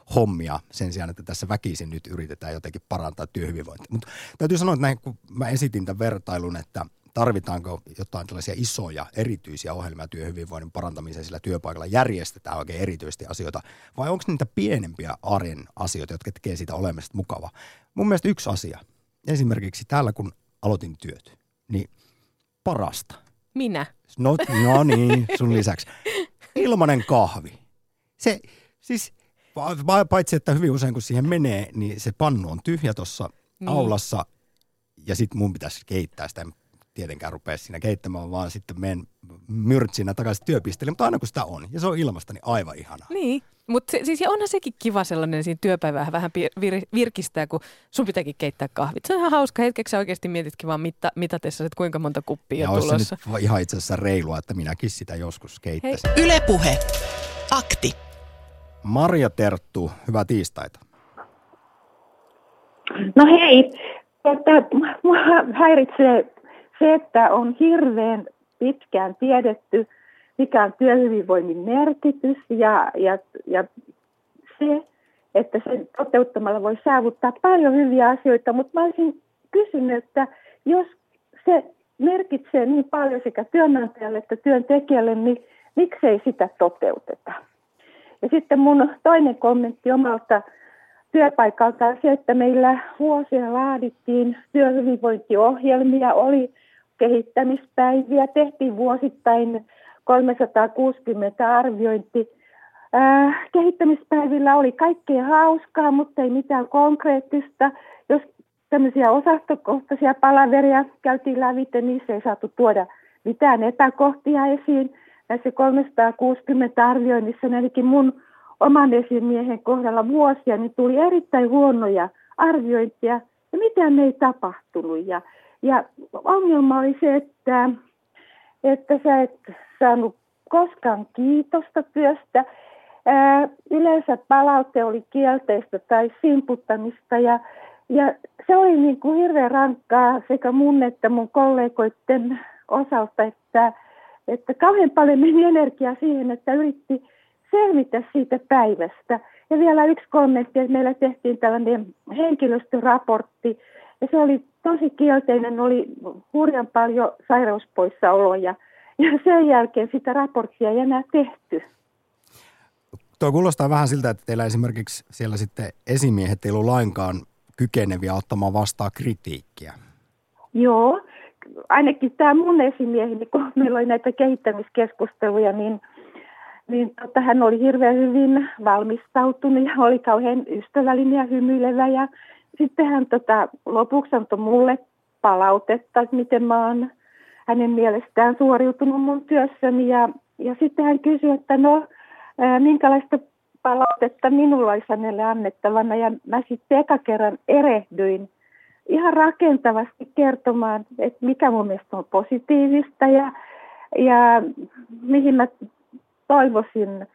Speaker 1: hommia sen sijaan, että tässä väkisin nyt yritetään jotenkin parantaa työhyvinvointia. Mutta täytyy sanoa, että näin, kun mä esitin tämän vertailun, että tarvitaanko jotain tällaisia isoja erityisiä ohjelmia työhyvinvoinnin parantamiseen sillä työpaikalla, järjestetään oikein erityisesti asioita, vai onko niitä pienempiä arjen asioita, jotka tekee siitä olemasta mukavaa? Mun mielestä yksi asia, esimerkiksi täällä kun aloitin työt, niin parasta.
Speaker 2: Minä.
Speaker 1: No, no niin, sun lisäksi. Ilmanen kahvi. Se, siis paitsi, että hyvin usein kun siihen menee, niin se pannu on tyhjä tuossa niin aulassa ja sitten mun pitäisi keittää sitä. En tietenkään rupea siinä keittämään, vaan sitten menen myrtsinä takaisin työpisteelle, mutta aina kun sitä on ja se on ilmasta, niin aivan ihanaa.
Speaker 2: Niin, mutta se, siis onhan sekin kiva sellainen siinä työpäivää vähän vir, virkistää, kun sun pitääkin keittää kahvit. Se on ihan hauska. Hetkeksi sä oikeasti mietitkin vaan mitta, mitatessa, että kuinka monta kuppia on tulossa.
Speaker 1: Ja olisi ihan itse asiassa reilua, että minäkin sitä joskus keittäisin.
Speaker 3: Hei. Yle Puhe. Akti.
Speaker 1: Marja Terttu, hyvää tiistaita.
Speaker 7: No hei, tota, mua häiritsee se, että on hirveän pitkään tiedetty, mikä on työhyvinvoinnin merkitys ja, ja, ja se, että sen toteuttamalla voi saavuttaa paljon hyviä asioita, mutta mä olisin kysynyt, että jos se merkitsee niin paljon sekä työnantajalle että työntekijälle, niin miksei sitä toteuteta? Ja sitten mun toinen kommentti omalta työpaikalta on se, että meillä vuosia laadittiin työhyvinvointiohjelmia, oli kehittämispäiviä, tehtiin vuosittain kolmesataakuusikymmentä arviointi. Äh, kehittämispäivillä oli kaikkea hauskaa, mutta ei mitään konkreettista. Jos tämmöisiä osastokohtaisia palaveria käytiin lävitse, niissä ei saatu tuoda mitään epäkohtia esiin. Näissä kolmesataakuusikymmentä arvioinnissa, ainakin mun oman esimiehen kohdalla vuosia, niin tuli erittäin huonoja arviointia ja mitään ei tapahtunut. Ja, ja ongelma oli se, että, että sä et saanut koskaan kiitosta työstä. Ää, yleensä palaute oli kielteistä tai simputtamista ja, ja se oli niin kuin hirveän rankkaa sekä mun että mun kollegoiden osalta, että, että kauhean paljon meni energiaa siihen, että yritti selvitä siitä päivästä. Ja vielä yksi kommentti, että meillä tehtiin tällainen henkilöstöraportti ja se oli tosi kielteinen, oli hurjan paljon sairauspoissaoloja ja sen jälkeen sitä raporttia ei enää tehty.
Speaker 1: Tuo kuulostaa vähän siltä, että teillä esimerkiksi siellä sitten esimiehet ei ollut lainkaan kykeneviä ottamaan vastaan kritiikkiä.
Speaker 7: Joo, ainakin tämä mun esimieheni, kun meillä oli näitä kehittämiskeskusteluja, niin, niin tota, hän oli hirveän hyvin valmistautunut ja oli kauhean ystävällinen ja hymyilevä. Ja sitten hän tota, lopuksi antoi mulle palautetta, että miten mä oon hänen mielestään suoriutunut mun työssäni. Ja, ja sitten hän kysyi, että no, ää, minkälaista palautetta minulla olisi hänelle annettavana. Ja mä sitten eka kerran erehdyin ihan rakentavasti kertomaan, että mikä mun mielestä on positiivista ja, ja mihin mä toivoisin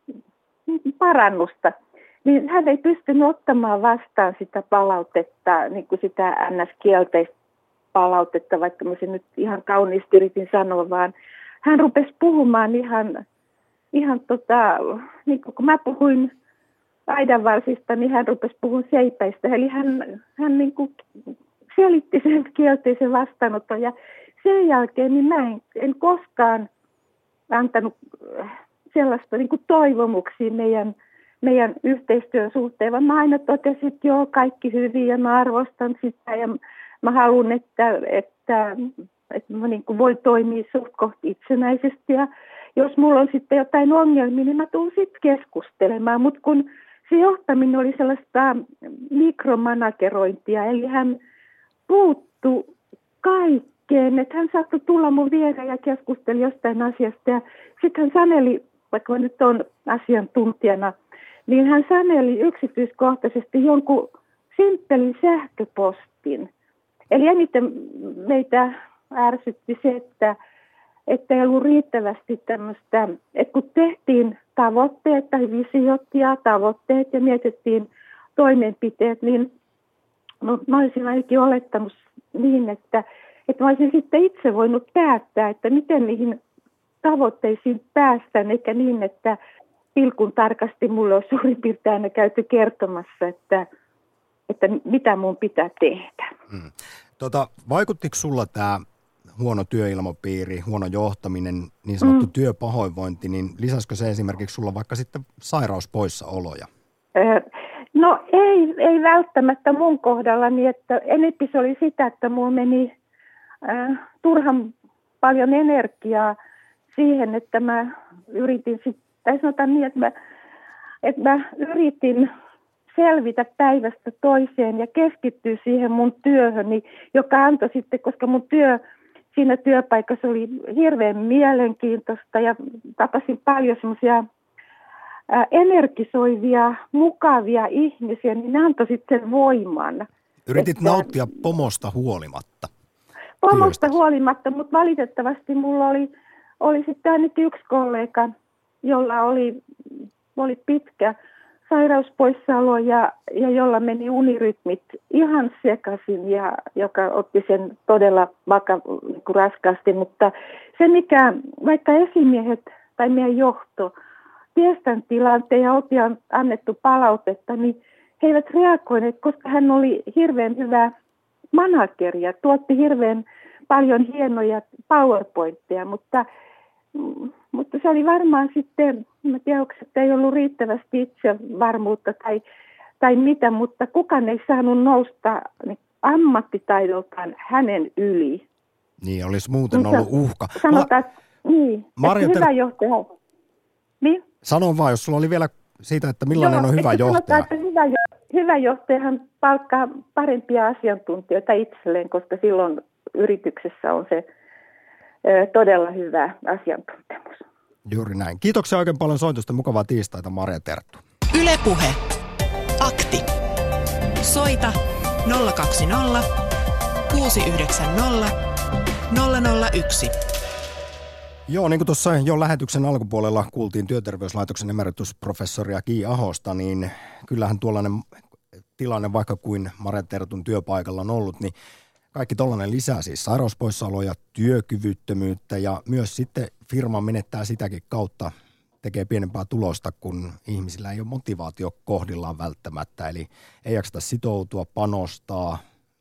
Speaker 7: parannusta. Niin hän ei pystynyt ottamaan vastaan sitä palautetta, niin kuin sitä N S-kielteistä palautetta, vaikka mä sen nyt ihan kauniisti yritin sanoa, vaan hän rupesi puhumaan ihan, ihan tota, niin kun mä puhuin aidanvalsista, niin hän rupesi puhumaan seipäistä. Eli hän, hän niin kuin selitti sen kielteisen vastaanoton ja sen jälkeen niin mä en, en koskaan antanut sellaista niin kuin toivomuksia meidän, meidän yhteistyön suhteen, vaan mä aina totesin, että joo, kaikki hyvin ja mä arvostan sitä ja mä haluan, että, että, että mä niin kuin voin toimia suht kohti itsenäisesti ja jos mulla on sitten jotain ongelmia, niin mä tulen sitten keskustelemaan, mutta kun se johtaminen oli sellaista mikromanagerointia, eli hän puuttui kaikkeen, että hän saattoi tulla mun viereen ja keskusteli jostain asiasta ja sitten hän saneli, vaikka mä nyt on asiantuntijana, niin hän saneli yksityiskohtaisesti jonkun simppelin sähköpostin. Eli eniten meitä ärsytti se, että, että ei ollut riittävästi tämmöistä, että kun tehtiin tavoitteet tai visiot ja tavoitteet ja mietittiin toimenpiteet, niin no, mä olisin ainakin olettanut niin, että, että mä olisin sitten itse voinut päättää, että miten niihin tavoitteisiin päästään, eikä niin, että, pilkun tarkasti mulle on suurin piirtein aina käyty kertomassa, että, että mitä mun pitää tehdä.
Speaker 1: Hmm. Tota, vaikuttiko sulla tämä huono työilmapiiri, huono johtaminen, niin sanottu mm. työpahoinvointi, niin lisäskö se esimerkiksi sulla vaikka sitten sairauspoissaoloja?
Speaker 7: Öö, no ei, ei välttämättä mun kohdalla, niin että enemmän se oli sitä, että mulla meni äh, turhan paljon energiaa siihen, että mä yritin sitten, tai sanotaan niin, että mä, että mä yritin selvitä päivästä toiseen ja keskittyä siihen mun työhöni, joka antoi sitten, koska mun työ siinä työpaikassa oli hirveän mielenkiintoista ja tapasin paljon semmoisia energisoivia, mukavia ihmisiä, niin ne antoi sitten sen voiman.
Speaker 1: Yritit
Speaker 7: että,
Speaker 1: nauttia pomosta huolimatta.
Speaker 7: Pomosta
Speaker 1: työstäsi.
Speaker 7: huolimatta, mutta valitettavasti mulla oli, oli sitten ainakin yksi kollega, jolla oli, oli pitkä sairauspoissaolo ja, ja jolla meni unirytmit ihan sekaisin ja joka otti sen todella vaka, raskaasti. Mutta se mikä, vaikka esimiehet tai meidän johto tiestän tilanteen ja oltiin annettu palautetta, niin he eivät reagoineet, koska hän oli hirveän hyvä manageri ja tuotti hirveän paljon hienoja PowerPointteja, mutta Mutta se oli varmaan sitten, en tiedä, että ei ollut riittävästi itsevarmuutta tai, tai mitä, mutta kukaan ei saanut nousta ammattitaidoltaan hänen yli.
Speaker 1: Niin, olisi muuten
Speaker 7: mutta
Speaker 1: ollut uhka.
Speaker 7: Sanotaan, että niin,
Speaker 1: Marja,
Speaker 7: että hyvä
Speaker 1: ter...
Speaker 7: johtaja. Niin?
Speaker 1: Sano vaan, jos sulla oli vielä siitä, että millainen Joo, on hyvä johtaja.
Speaker 7: Sanotaan, että hyvä, hyvä johtajahan palkkaa parempia asiantuntijoita itselleen, koska silloin yrityksessä on se todella hyvä asiantuntemus.
Speaker 1: Juuri näin. Kiitoksia oikein paljon soitosta. Mukavaa tiistaita, Marja Terttu.
Speaker 3: Yle Puhe. Akti. Soita nolla kaksi nolla kuusi yhdeksän nolla nolla nolla yksi.
Speaker 1: Joo, niin kuin tuossa jo lähetyksen alkupuolella kuultiin Työterveyslaitoksen emeritusprofessoria Ki Ahosta, niin kyllähän tuollainen tilanne, vaikka kuin Marja Tertun työpaikalla on ollut, niin kaikki tollainen lisää siis sairauspoissaoloja, työkyvyttömyyttä ja myös sitten firma menettää sitäkin kautta, tekee pienempää tulosta, kun ihmisillä ei ole motivaatio kohdillaan välttämättä. Eli ei jakseta sitoutua, panostaa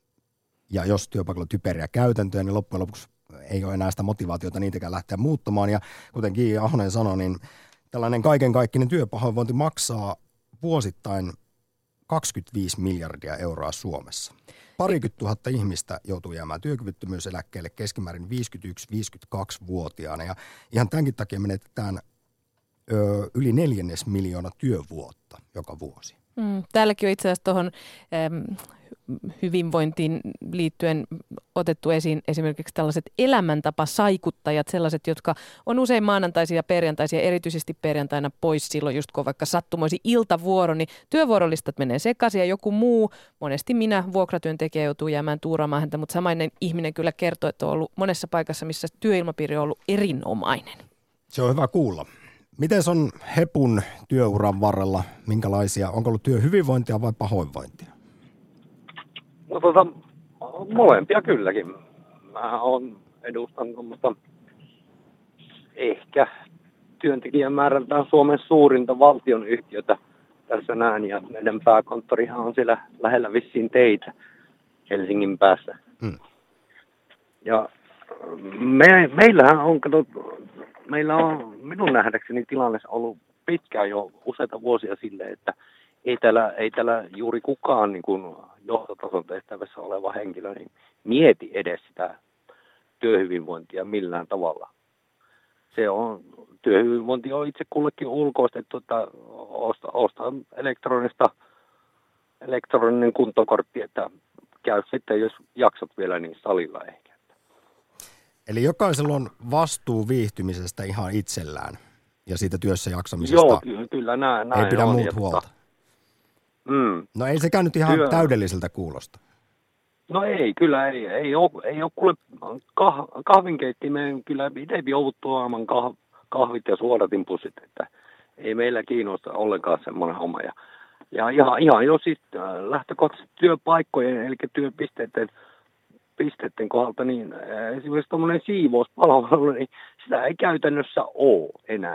Speaker 1: ja jos työpaikalla on typeriä käytäntöjä, niin loppujen lopuksi ei ole enää sitä motivaatiota niitäkään lähteä muuttamaan. Ja kuten Ki Ahonen sanoi, niin tällainen kaiken kaikkinen työpahoinvointi maksaa vuosittain kaksikymmentäviisi miljardia euroa Suomessa. Parikymmentä tuhatta ihmistä joutuu jäämään työkyvyttömyyseläkkeelle keskimäärin viisikymmentäyksi-viisikymmentäkaksi-vuotiaana. Ja ihan tämänkin takia menetetään ö, yli neljännes miljoona työvuotta joka vuosi.
Speaker 2: Mm, täälläkin on itse asiassa tuohon ähm, hyvinvointiin liittyen otettu esiin esimerkiksi tällaiset elämäntapasaikuttajat, sellaiset, jotka on usein maanantaisia ja perjantaisia, erityisesti perjantaina pois silloin, just kun on vaikka sattumoisi iltavuoro, niin työvuorolistat menee sekaisin ja joku muu, monesti minä, vuokratyöntekijä, joutuu jäämään tuuraamaan häntä, mutta samainen ihminen kyllä kertoo, että on ollut monessa paikassa, missä työilmapiiri on ollut erinomainen.
Speaker 1: Se on hyvä kuulla. Miten on Hepun työuran varrella, minkälaisia, onko ollut työhyvinvointia vai pahoinvointia?
Speaker 8: No tota, molempia kylläkin. Mä on, edustan tuommoista ehkä työntekijän määrältään Suomen suurinta valtionyhtiötä tässä näin. Ja meidän pääkonttorihan on siellä lähellä vissiin teitä Helsingin päässä. Hmm. Ja me, meillähän on, kato, meillä on minun nähdäkseni tilanne ollut pitkään jo useita vuosia silleen, että ei täällä, ei täällä juuri kukaan niin kuin johtotason tehtävässä oleva henkilö niin mieti edes sitä työhyvinvointia millään tavalla. Se on, työhyvinvointi on itse kullekin ulkoistettu, että ostaa osta elektronista, elektroninen kuntokortti, että käy sitten, jos jaksat vielä niin salilla ehkä.
Speaker 1: Eli jokaisella on vastuu viihtymisestä ihan itsellään ja siitä työssä jaksamisesta.
Speaker 8: Joo, kyllä näin, näin
Speaker 1: ei pidä
Speaker 8: on,
Speaker 1: muut huolta.
Speaker 8: Mm.
Speaker 1: No ei sekään nyt ihan
Speaker 8: Työ...
Speaker 1: täydelliseltä kuulosta.
Speaker 8: No ei, kyllä ei. Ei ole, ei ole kuule kah, kahvinkeittimeen kyllä itse joudut tuomaan kah, kahvit ja suodatinpussit, että ei meillä kiinnosta ollenkaan semmoinen homma. Ja, ja ihan, ihan jo sitten lähtökohtaisesti työpaikkojen, eli työpisteiden pisteiden kohdalta, niin esimerkiksi tuommoinen siivouspalvelu, niin sitä ei käytännössä ole enää.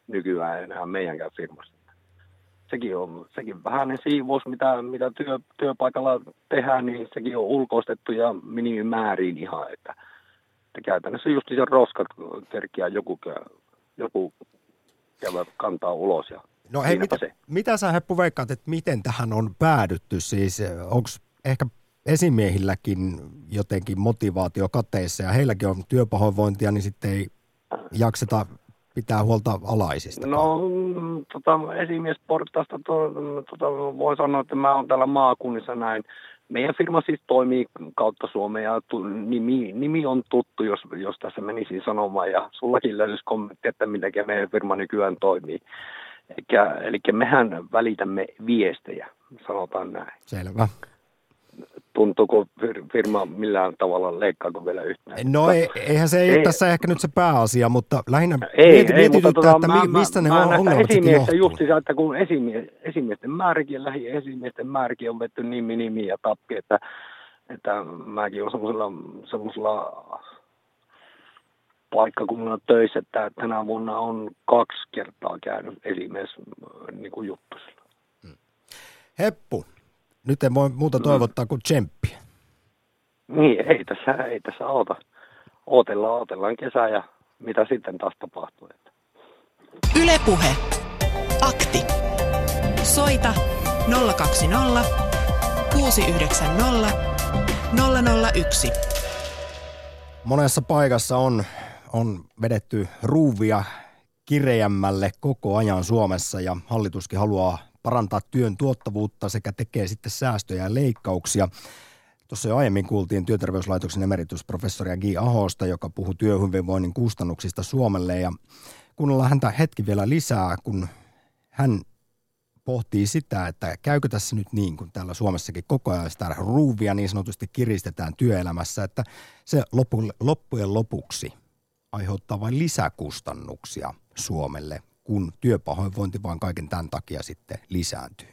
Speaker 8: nykyään enää meidänkään firmassa. Sekin on sekin vähäinen siivous, mitä, mitä työ, työpaikalla tehdään, niin sekin on ulkoistettu ja minimimääriin ihan, että, että käytännössä just se roskat kerkiä joku, joku käydä kantaa ulos ja
Speaker 1: no hei, mitä, mitä sä Heppu veikkaat, että miten tähän on päädytty? Siis onko ehkä esimiehilläkin jotenkin motivaatio kateissa ja heilläkin on työpahoinvointia, niin sitten ei jakseta pitää huolta alaisista?
Speaker 8: No tota, esimiesportaasta to, tota, voi sanoa, että mä oon täällä maakunnissa näin. Meidän firma siis toimii kautta Suomea ja tu, nimi, nimi on tuttu, jos, jos tässä menisin sanomaan. Ja sullakin löytyisi kommentti, että miten meidän firma nykyään toimii. Eli mehän välitämme viestejä, sanotaan näin.
Speaker 1: Selvä.
Speaker 8: Tuntuuko firma millään tavalla, leikkaako vielä yhtään?
Speaker 1: No ei, eihän se ei, ei ole tässä ehkä nyt se pääasia, mutta lähinnä
Speaker 8: ei,
Speaker 1: mieti,
Speaker 8: ei,
Speaker 1: mietityttää,
Speaker 8: tota,
Speaker 1: että
Speaker 8: mä,
Speaker 1: mistä
Speaker 8: mä,
Speaker 1: ne
Speaker 8: mä
Speaker 1: ongelmat sitten johtuu.
Speaker 8: Justiinsa, että kun esimies, esimiesten määräkin, lähiesimiesten määräkin on vetty niin minimiin ja tappi, että, että mäkin olen semmoisella, semmoisella paikkakunnalla töissä, että tänä vuonna on kaksi kertaa käynyt esimies niin kuin juttusilla.
Speaker 1: Heppu, nyt en voi muuta toivottaa kuin tsemppiä.
Speaker 8: Niin, ei tässä, ei tässä oota. Ootellaan, ootellaan kesää ja mitä sitten taas tapahtuu.
Speaker 3: Yle Puhe. Akti. Soita nolla kaksi nolla kuusi yhdeksän nolla nolla nolla yksi.
Speaker 1: Monessa paikassa on, on vedetty ruuvia kireämmälle koko ajan Suomessa ja hallituskin haluaa parantaa työn tuottavuutta sekä tekee sitten säästöjä ja leikkauksia. Tuossa jo aiemmin kuultiin Työterveyslaitoksen emeritusprofessoria Guy Ahosta, joka puhui työhyvinvoinnin kustannuksista Suomelle. Ja kuunnellaan häntä hetki vielä lisää, kun hän pohtii sitä, että käykö tässä nyt niin, kun täällä Suomessakin koko ajan sitä ruuvia niin sanotusti kiristetään työelämässä, että se loppujen lopuksi aiheuttaa vain lisäkustannuksia Suomelle, kun työpahoinvointi vaan kaiken tämän takia sitten lisääntyy.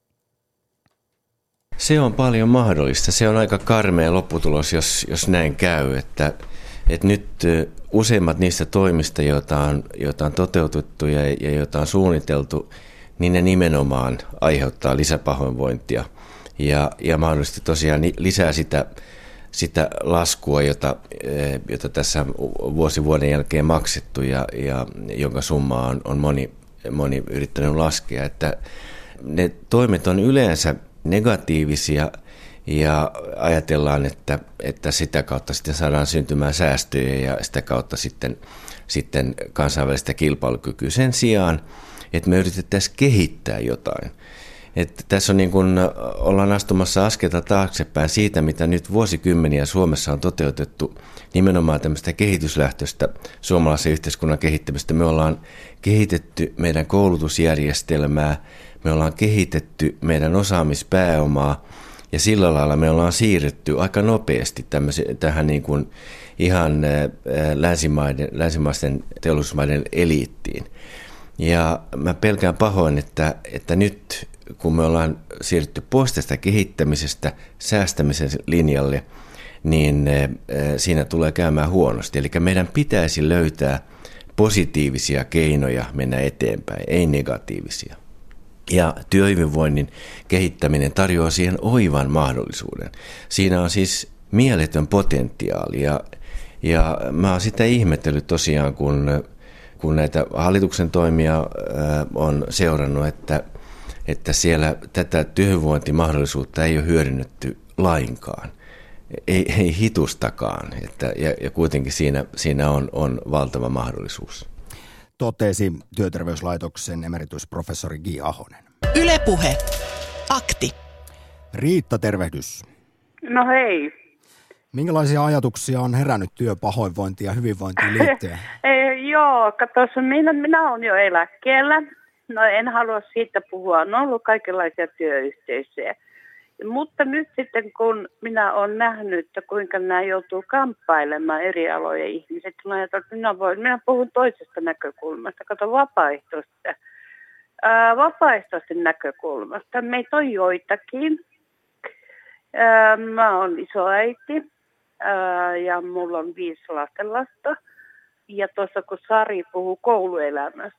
Speaker 4: Se on paljon mahdollista. Se on aika karmea lopputulos, jos, jos näin käy, että, että nyt useimmat niistä toimista, joita on, joita on toteutettu ja, ja joita on suunniteltu, niin ne nimenomaan aiheuttaa lisäpahoinvointia ja, ja mahdollisesti tosiaan lisää sitä, sitä laskua, jota, jota tässä on vuosi vuoden jälkeen maksettu ja, ja jonka summa on, on moni, moni yrittänyt laskea. Että ne toimet on yleensä negatiivisia ja ajatellaan, että, että sitä kautta sitten saadaan syntymään säästöjä ja sitä kautta sitten, sitten kansainvälistä kilpailukykyä. Sen sijaan, että me yritettäisiin kehittää jotain. Että tässä on niin kuin, ollaan astumassa askelta taaksepäin siitä, mitä nyt vuosikymmeniä Suomessa on toteutettu nimenomaan tämmöistä kehityslähtöistä suomalaisen yhteiskunnan kehittämistä. Me ollaan kehitetty meidän koulutusjärjestelmää, me ollaan kehitetty meidän osaamispääomaa ja sillä lailla me ollaan siirrytty aika nopeasti tähän niin kuin ihan länsimaiden, länsimaisten teollisuusmaiden eliittiin. Ja mä pelkään pahoin, että, että nyt kun me ollaan siirrytty pois tästä kehittämisestä säästämisen linjalle, niin siinä tulee käymään huonosti. Eli meidän pitäisi löytää positiivisia keinoja mennä eteenpäin, ei negatiivisia. Ja työhyvinvoinnin kehittäminen tarjoaa siihen oivan mahdollisuuden. Siinä on siis mieletön potentiaali ja, ja mä oon sitä ihmetellyt tosiaan, kun, kun näitä hallituksen toimia on seurannut, että, että siellä tätä työhyvinvointimahdollisuutta ei ole hyödynnetty lainkaan. Ei, ei hitustakaan, että, ja, ja kuitenkin siinä, siinä on, on valtava mahdollisuus.
Speaker 1: Totesi Työterveyslaitoksen emeritusprofessori Guy Ahonen.
Speaker 3: Yle Puhe. Akti.
Speaker 1: Riitta, tervehdys.
Speaker 9: No hei.
Speaker 1: Minkälaisia ajatuksia on herännyt työpahoinvointiin ja hyvinvointiin liittyen?
Speaker 9: Joo, katso, minä, minä olen jo eläkkeellä. No en halua siitä puhua. On ollut kaikenlaisia työyhteisöjä. Mutta nyt sitten kun minä olen nähnyt, että kuinka nämä joutuu kamppailemaan eri alojen ihmiset, kun ajatellaan, että minä, voin, minä puhun toisesta näkökulmasta, kato vapaaehtoista, ää, vapaaehtoisten näkökulmasta. Meitä on joitakin. Ää, mä olen isoäiti ää, ja mulla on viisi lastenlasta. Ja tuossa kun Sari puhuu kouluelämästä,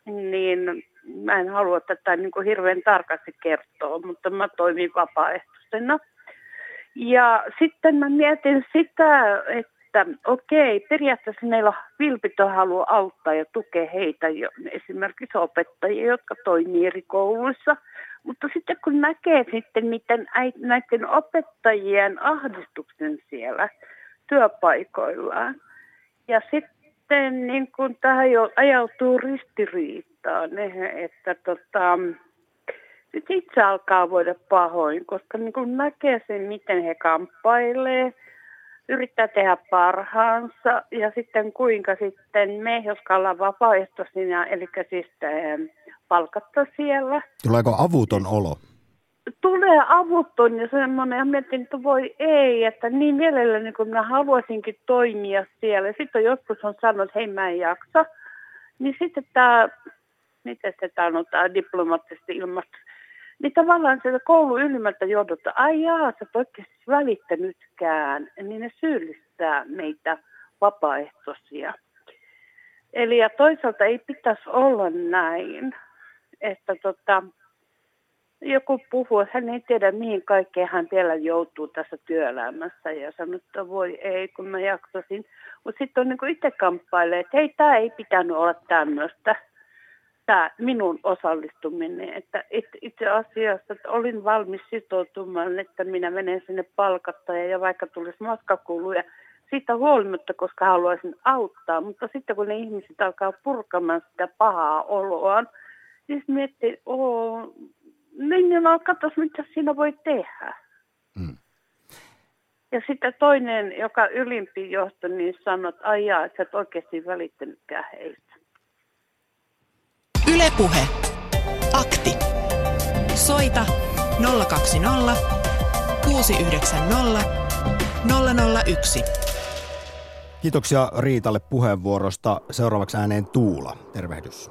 Speaker 9: niin mä en halua tätä niin kuin hirveän tarkasti kertoa, mutta mä toimin vapaaehtoisena. Ja sitten mä mietin sitä, että okei, periaatteessa meillä on vilpitön halu auttaa ja tukea heitä, esimerkiksi opettajia, jotka toimii eri kouluissa. Mutta sitten kun näkee sitten miten näiden opettajien ahdistuksen siellä työpaikoillaan, ja sitten niin kun tähän jo ajautuu ristiriitaan, että tota, sit itse alkaa voida pahoin, koska niin kun näkee sen, miten he kamppailee, yrittää tehdä parhaansa, ja sitten kuinka sitten me, jotka ollaan vapaaehtoisina, eli siis palkatta siellä.
Speaker 1: Tuleeko avuton olo?
Speaker 9: Tulee avuton ja semmoinen, ja mietin, että voi ei, että niin mielelläni kun mä haluaisinkin toimia siellä. Sitten joskus on sanonut, että hei mä en jaksa, niin sitten tämä, miten se sanotaan diplomaattisesti ilmasta, niin tavallaan sieltä koulun ylimmältä johdolta, ai jaa, sä et oikeasti välittänytkään, niin ne syyllistää meitä vapaaehtoisia. Eli ja toisaalta ei pitäisi olla näin, että tota, joku puhuu, että hän ei tiedä mihin kaikkeen hän vielä joutuu tässä työelämässä ja sanoo, että voi ei, kun mä jaksasin. Mutta sitten on niin itse kamppailee, että hei, tämä ei pitänyt olla tämmöistä, tämä minun osallistuminen. Että itse asiassa että olin valmis sitoutumaan, että minä menen sinne palkattajaan ja vaikka tulisi matkakuluja, siitä huolimatta, koska haluaisin auttaa, mutta sitten kun ne ihmiset alkaa purkamaan sitä pahaa oloaan, niin miettii, oo, niin no, katsos mitä siinä voi tehdä. Mm. Ja sitten toinen, joka ylimpi johto, niin sanoi, että ai jaa, että sä et oikeasti välittänytkään heistä.
Speaker 3: Yle Puhe. Akti. Soita nolla kaksi nolla kuusi yhdeksän nolla nolla nolla yksi.
Speaker 1: Kiitoksia Riitalle puheenvuorosta. Seuraavaksi ääneen Tuula. Tervehdys.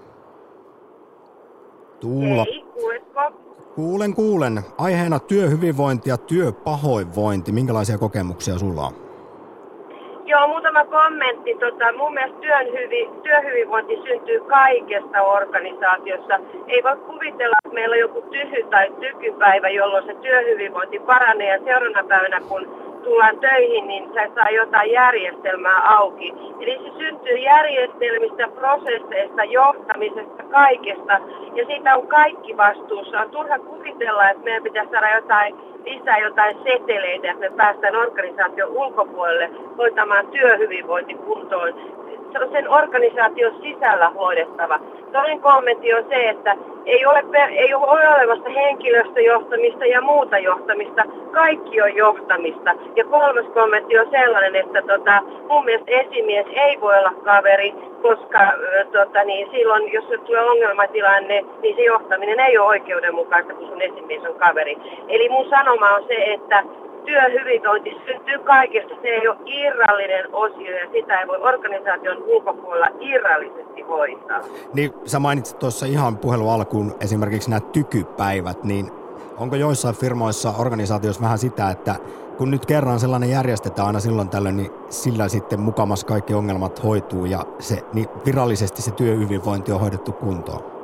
Speaker 1: Tuula.
Speaker 10: Hei, kuuletko?
Speaker 1: Kuulen, kuulen. Aiheena työhyvinvointi ja työpahoinvointi. Minkälaisia kokemuksia sulla on?
Speaker 10: Joo, muutama kommentti. Tota, mun mielestä työn hyvi, työhyvinvointi syntyy kaikesta organisaatiossa. Ei voi kuvitella, että meillä on joku tyhy tai tykypäivä, jolloin se työhyvinvointi paranee ja seuraavana päivänä, kun tullaan töihin, niin sä saa jotain järjestelmää auki. Eli se syntyy järjestelmistä, prosesseista, johtamisesta, kaikesta. Ja siitä on kaikki vastuussa. On turha kuvitella, että meidän pitäisi saada jotain, lisää jotain seteleitä, että me päästään organisaation ulkopuolelle hoitamaan työhyvinvointi kuntoon. Se on sen organisaation sisällä hoidettava. Toinen kommentti on se, että ei ole, ei ole olemassa henkilöstöjohtamista ja muuta johtamista. Kaikki on johtamista. Ja kolmas kommentti on sellainen, että tota, mun mielestä esimies ei voi olla kaveri, koska äh, tota, niin silloin, jos tulee ongelmatilanne, niin se johtaminen ei ole oikeudenmukaista, kun sun esimies on kaveri. Eli mun sanoma on se, että työhyvinvointi syntyy kaikesta. Se ei ole irrallinen osio ja sitä ei voi organisaation ulkopuolella irrallisesti hoitaa.
Speaker 1: Niin sä mainitsit tuossa ihan puhelun alkuun esimerkiksi nämä tykypäivät, niin onko joissain firmoissa, organisaatioissa vähän sitä, että kun nyt kerran sellainen järjestetään aina silloin tällöin, niin sillä sitten mukamas kaikki ongelmat hoituu ja se, niin virallisesti se työhyvinvointi on hoidettu kuntoon?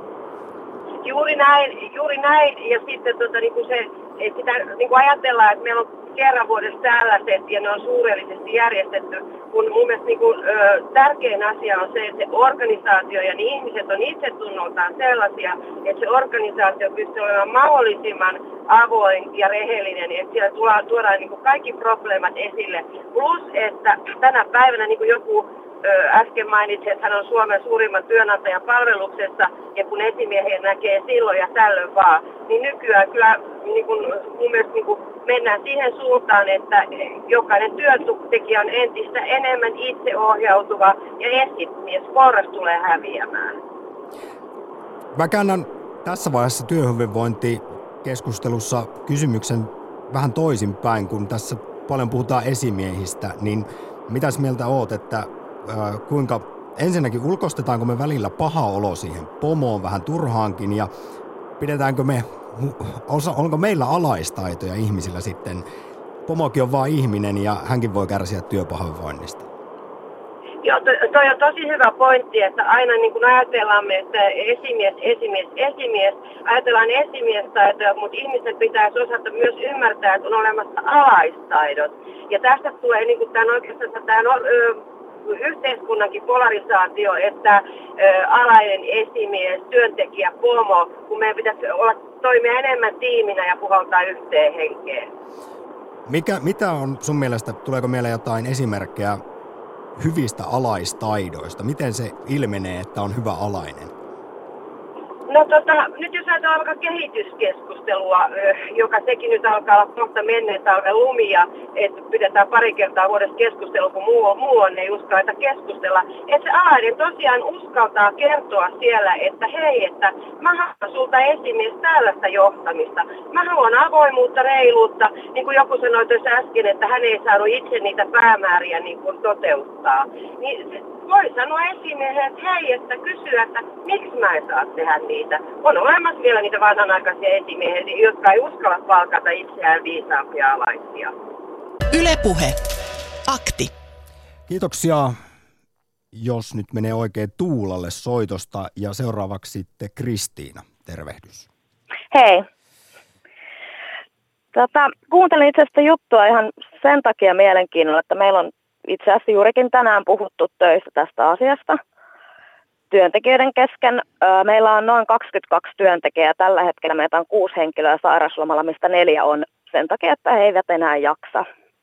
Speaker 10: Juuri näin, juuri näin. Ja sitten tota, niin kuin se, että sitä niin kuin ajatellaan, että meillä on kerran vuodessa tällaiset ja ne on suurellisesti järjestetty, kun mun mielestä niin kuin, ö, tärkein asia on se, että se organisaatio ja ne ihmiset on itse tunnoltaan sellaisia, että se organisaatio pystyy olemaan mahdollisimman avoin ja rehellinen, että siellä tuodaan, tuodaan niin kuin kaikki probleemat esille. Plus, että tänä päivänä niin kuin joku ö, äsken mainitsi, että hän on Suomen suurimman työnantajan palveluksessa ja kun esimiehiä näkee silloin ja tällöin vaan, niin nykyään kyllä niin kuin, mun mielestä niin kuin mennään siihen suuntaan, että jokainen työntekijä on entistä enemmän itseohjautuva ja esimiesporras tulee häviämään.
Speaker 1: Mä käännän tässä vaiheessa työhyvinvointikeskustelussa kysymyksen vähän toisinpäin, kun tässä paljon puhutaan esimiehistä, niin mitäs mieltä oot, että äh, kuinka ensinnäkin ulkostetaanko me välillä paha olo siihen pomoon vähän turhaankin ja pidetäänkö me onko meillä alaistaitoja ihmisillä sitten? Pomokin on vaan ihminen ja hänkin voi kärsiä työpahoinvoinnista.
Speaker 10: Joo, to, toi on tosi hyvä pointti, että aina niin kun ajatellaan, että esimies, esimies, esimies, ajatellaan esimiestaitoja, mutta ihmisten pitäisi osata myös ymmärtää, että on olemassa alaistaidot. Ja tästä tulee niin kuin tämän oikeastaan tämän ö, yhteiskunnankin polarisaatio, että ö, alainen esimies, työntekijä, pomo, kun meidän pitäisi olla, toimia enemmän tiiminä ja puhaltaa yhteen henkeen.
Speaker 1: Mikä, mitä on sun mielestä, tuleeko meille jotain esimerkkejä hyvistä alaistaidoista? Miten se ilmenee, että on hyvä alainen?
Speaker 10: No tota, nyt jos ajatellaan vaikka kehityskeskustelua, joka sekin nyt alkaa olla kohta menneen talven lumia, että pidetään pari kertaa vuodessa keskustelua, kun muu on, muu on ei uskalleta keskustella. Että se alainen tosiaan uskaltaa kertoa siellä, että hei, että mä haluan sulta esimies tällaista johtamista. Mä haluan avoimuutta, reiluutta, niin kuin joku sanoi tuossa äsken, että hän ei saanut itse niitä päämääriä niin kuin toteuttaa. Niin, voi sanoa esimiehelle, että hei, että kysyä, että miksi mä en saa tehdä niitä. On olemassa vielä niitä vanhanaikaisia esimiehiä, jotka ei uskalla palkata itseään viisaampia alaisia.
Speaker 3: Yle Puhe. Akti.
Speaker 1: Kiitoksia, jos nyt menee oikein Tuulalle soitosta. Ja seuraavaksi sitten Kristiina. Tervehdys.
Speaker 11: Hei. Tota, kuuntelin itse asiassa juttua ihan sen takia mielenkiinnolla, että meillä on itse asiassa juurikin tänään puhuttu töissä tästä asiasta työntekijöiden kesken. Meillä on noin kaksikymmentäkaksi työntekijää. Tällä hetkellä meitä on kuusi henkilöä sairauslomalla, mistä neljä on sen takia, että he eivät enää jaksa.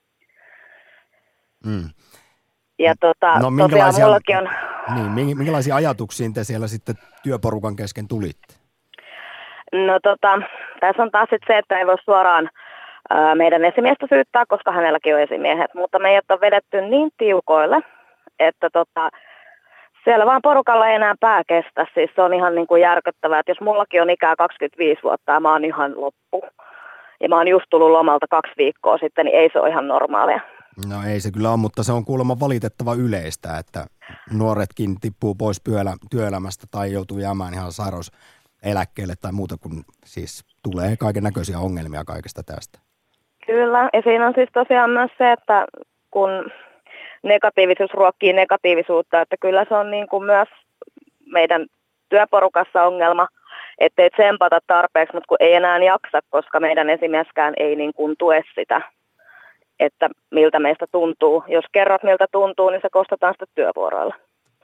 Speaker 1: Mm.
Speaker 11: Ja tota,
Speaker 1: no,
Speaker 11: tosiaan mullakin on...
Speaker 1: Niin, minkälaisia ajatuksia te siellä sitten työporukan kesken tulitte?
Speaker 11: No tota, tässä on taas sitten se, että ei voi suoraan meidän esimiestä syyttää, koska hänelläkin on esimiehet, mutta meidät on vedetty niin tiukoille, että tota, siellä vaan porukalla ei enää pää kestä. Siis se on ihan niin kuin järkyttävää, että jos mullakin on ikää kaksikymmentäviisi vuotta ja mä oon ihan loppu, ja mä oon just tullut lomalta kaksi viikkoa sitten, niin ei se ole ihan normaalia.
Speaker 1: No ei se kyllä ole, mutta se on kuulemma valitettava yleistä, että nuoretkin tippuu pois työelämästä tai joutuu jäämään ihan sairauseläkkeelle tai muuta, kun siis tulee kaiken näköisiä ongelmia kaikesta tästä.
Speaker 11: Kyllä, ja siinä on siis tosiaan myös se, että kun negatiivisuus ruokkii negatiivisuutta, että kyllä se on niin kuin myös meidän työporukassa ongelma, ettei tsempata tarpeeksi, mutta kun ei enää jaksa, koska meidän esimieskään ei niin kuin tue sitä, että miltä meistä tuntuu. Jos kerrot miltä tuntuu, niin se kostataan sitä työvuoroilla.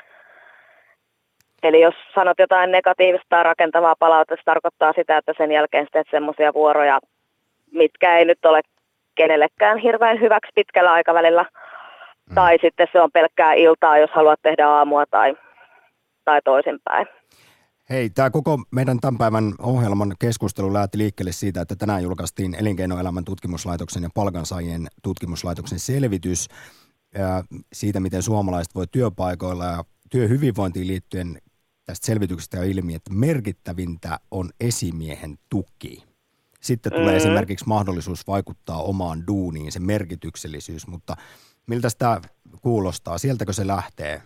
Speaker 11: Eli jos sanot jotain negatiivista tai rakentavaa palautetta, se tarkoittaa sitä, että sen jälkeen teet semmoisia vuoroja, mitkä ei nyt ole kenellekään hirveän hyväksi pitkällä aikavälillä. Mm. Tai sitten se on pelkkää iltaa, jos haluat tehdä aamua tai, tai toisinpäin.
Speaker 1: Hei, tämä koko meidän tämän päivän ohjelman keskustelu lähti liikkeelle siitä, että tänään julkaistiin Elinkeinoelämän tutkimuslaitoksen ja Palkansaajien tutkimuslaitoksen selvitys siitä, miten suomalaiset voi työpaikoilla ja työhyvinvointiin liittyen tästä selvityksestä on ilmi, että merkittävintä on esimiehen tuki. Sitten tulee mm. esimerkiksi mahdollisuus vaikuttaa omaan duuniin, se merkityksellisyys, mutta miltä sitä kuulostaa? Sieltäkö se lähtee?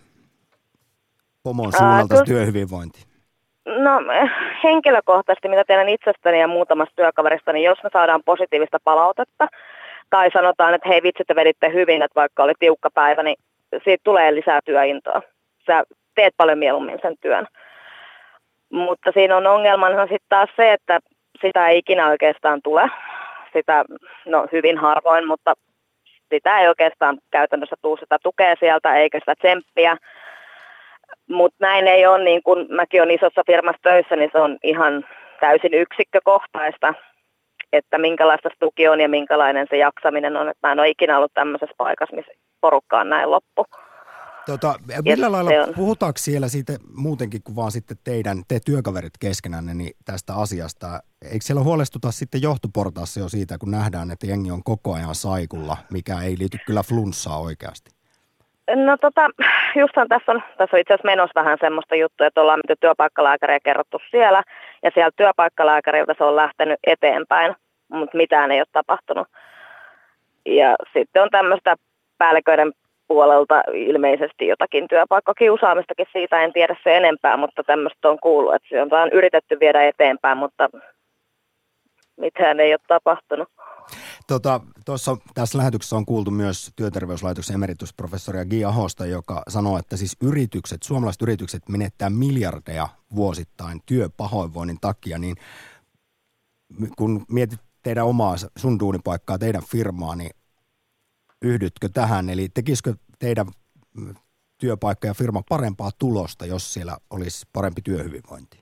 Speaker 1: Pomon suunnalta Ää, työhyvinvointi.
Speaker 11: No henkilökohtaisesti, mitä tiedän itsestäni ja muutamasta työkaverista, niin jos me saadaan positiivista palautetta tai sanotaan, että hei vitsi, te veditte hyvin, että vaikka oli tiukka päivä, niin siitä tulee lisää työintoa. Sä teet paljon mieluummin sen työn. Mutta siinä on ongelmana sitten taas se, että sitä ei ikinä oikeastaan tule. Sitä, no hyvin harvoin, mutta sitä ei oikeastaan käytännössä tule sitä tukea sieltä eikä sitä tsemppiä. Mutta näin ei ole, niin kun mäkin olen isossa firmassa töissä, niin se on ihan täysin yksikkökohtaista, että minkälaista tuki on ja minkälainen se jaksaminen on. Että mä en ole ikinä ollut tämmöisessä paikassa, missä porukka on näin loppu.
Speaker 1: Tota, millä lailla, puhutaanko siellä siitä muutenkin kuin vaan sitten teidän, te työkaverit keskenänne niin tästä asiasta? Eikö siellä huolestuta sitten johtoportaassa jo siitä, kun nähdään, että jengi on koko ajan saikulla, mikä ei liity kyllä flunssaa oikeasti?
Speaker 11: No tota, justhan tässä on, tässä on itse asiassa menossa vähän semmoista juttua, että ollaan mitä työpaikkalääkäriä kerrottu siellä, ja siellä työpaikkalääkäriltä se on lähtenyt eteenpäin, mutta mitään ei ole tapahtunut. Ja sitten on tämmöistä päälliköiden puolelta ilmeisesti jotakin työpaikkakiusaamistakin, siitä en tiedä se enempää, mutta tämmöistä on kuullut, että se on vaan yritetty viedä eteenpäin, mutta mitään ei ole tapahtunut.
Speaker 1: Tota, tuossa tässä lähetyksessä on kuultu myös Työterveyslaitoksen emeritusprofessoria Gi Ahosta, joka sanoo, että siis yritykset, suomalaiset yritykset menettää miljardeja vuosittain työpahoinvoinnin takia, niin kun mietit teidän omaa, sun duunipaikkaa, teidän firmaa, niin yhdytkö tähän? Eli tekisikö teidän työpaikka ja firma parempaa tulosta, jos siellä olisi parempi työhyvinvointi?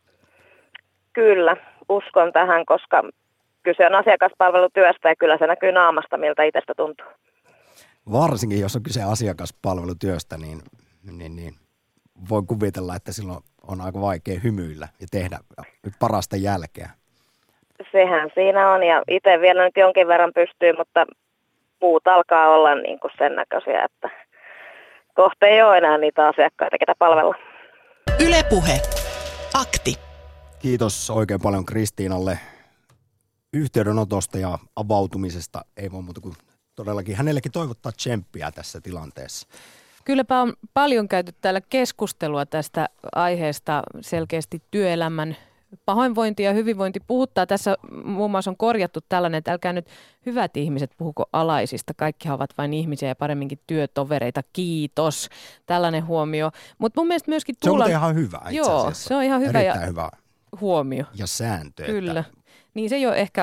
Speaker 11: Kyllä, uskon tähän, koska kyse on asiakaspalvelutyöstä ja kyllä se näkyy naamasta, miltä itsestä tuntuu.
Speaker 1: Varsinkin, jos on kyse asiakaspalvelutyöstä, niin, niin, niin voin kuvitella, että silloin on aika vaikea hymyillä ja tehdä parasta jälkeä.
Speaker 11: Sehän siinä on ja itse vielä nyt jonkin verran pystyy, mutta muut alkaa olla niin kuin sen näköisiä, että kohta ei ole enää niitä asiakkaita, ketä palvella.
Speaker 3: Yle Puhe. Akti.
Speaker 1: Kiitos oikein paljon Kristiinalle yhteydenotosta ja avautumisesta. Ei voi muuta kuin todellakin hänellekin toivottaa tsemppiä tässä tilanteessa.
Speaker 2: Kylläpä on paljon käyty täällä keskustelua tästä aiheesta, selkeästi työelämän pahoinvointi ja hyvinvointi puhuttaa. Tässä muun muassa on korjattu tällainen, että älkää nyt hyvät ihmiset puhuko alaisista. Kaikkihan ovat vain ihmisiä ja paremminkin työtovereita. Kiitos. Tällainen huomio. Mutta mun mielestä myöskin Tuulan...
Speaker 1: Se on ihan hyvä itse
Speaker 2: Joo,
Speaker 1: asiassa.
Speaker 2: se on ihan hyvä
Speaker 1: Erittäin
Speaker 2: ja
Speaker 1: hyvä
Speaker 2: huomio.
Speaker 1: Ja sääntö.
Speaker 2: Kyllä.
Speaker 1: Että...
Speaker 2: Niin se ei ole ehkä,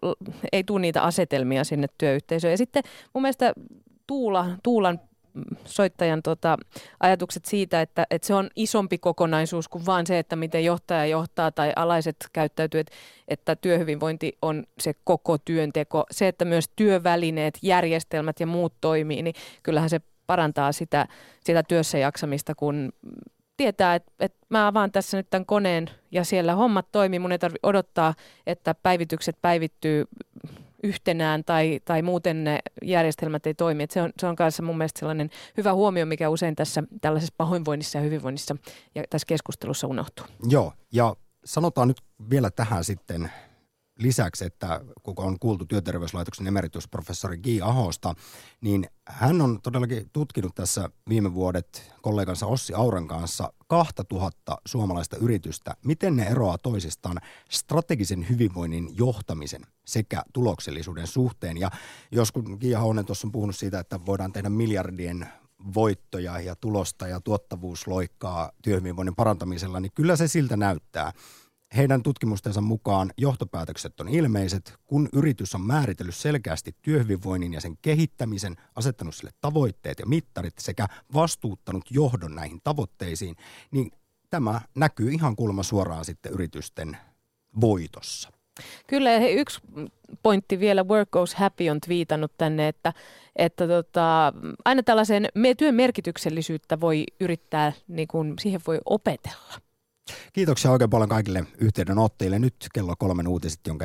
Speaker 2: ei tule niitä asetelmia sinne työyhteisöön. Ja sitten mun mielestä Tuula, Tuulan soittajan tota, ajatukset siitä, että, että se on isompi kokonaisuus kuin vaan se, että miten johtaja johtaa tai alaiset käyttäytyy, että, että työhyvinvointi on se koko työnteko. Se, että myös työvälineet, järjestelmät ja muut toimii, niin kyllähän se parantaa sitä, sitä työssä jaksamista, kun tietää, että, että mä avaan tässä nyt tämän koneen ja siellä hommat toimii. Mun ei tarvitse odottaa, että päivitykset päivittyy yhtenään tai, tai muuten ne järjestelmät ei toimi. Että se on, se on kanssa mun mielestä sellainen hyvä huomio, mikä usein tässä tällaisessa pahoinvoinnissa ja hyvinvoinnissa ja tässä keskustelussa unohtuu.
Speaker 1: Joo, ja sanotaan nyt vielä tähän sitten lisäksi, että kun on kuultu Työterveyslaitoksen emeritusprofessori Gi Ahosta, niin hän on todellakin tutkinut tässä viime vuodet kollegansa Ossi Auran kanssa kaksituhatta suomalaista yritystä, miten ne eroaa toisistaan strategisen hyvinvoinnin johtamisen sekä tuloksellisuuden suhteen. Ja jos kun Gi Ahonen tuossa on puhunut siitä, että voidaan tehdä miljardien voittoja ja tulosta ja tuottavuusloikkaa työhyvinvoinnin parantamisella, niin kyllä se siltä näyttää. Heidän tutkimustensa mukaan johtopäätökset on ilmeiset, kun yritys on määritellyt selkeästi työhyvinvoinnin ja sen kehittämisen, asettanut sille tavoitteet ja mittarit sekä vastuuttanut johdon näihin tavoitteisiin, niin tämä näkyy ihan kuulemma suoraan sitten yritysten voitossa.
Speaker 2: Kyllä, ja yksi pointti vielä, Work Goes Happy on twiitannut tänne, että, että tota, aina tällaisen työn merkityksellisyyttä voi yrittää, niin kuin siihen voi opetella.
Speaker 1: Kiitoksia oikein paljon kaikille yhteydenottajille. Nyt kello kolmen uutiset, jonka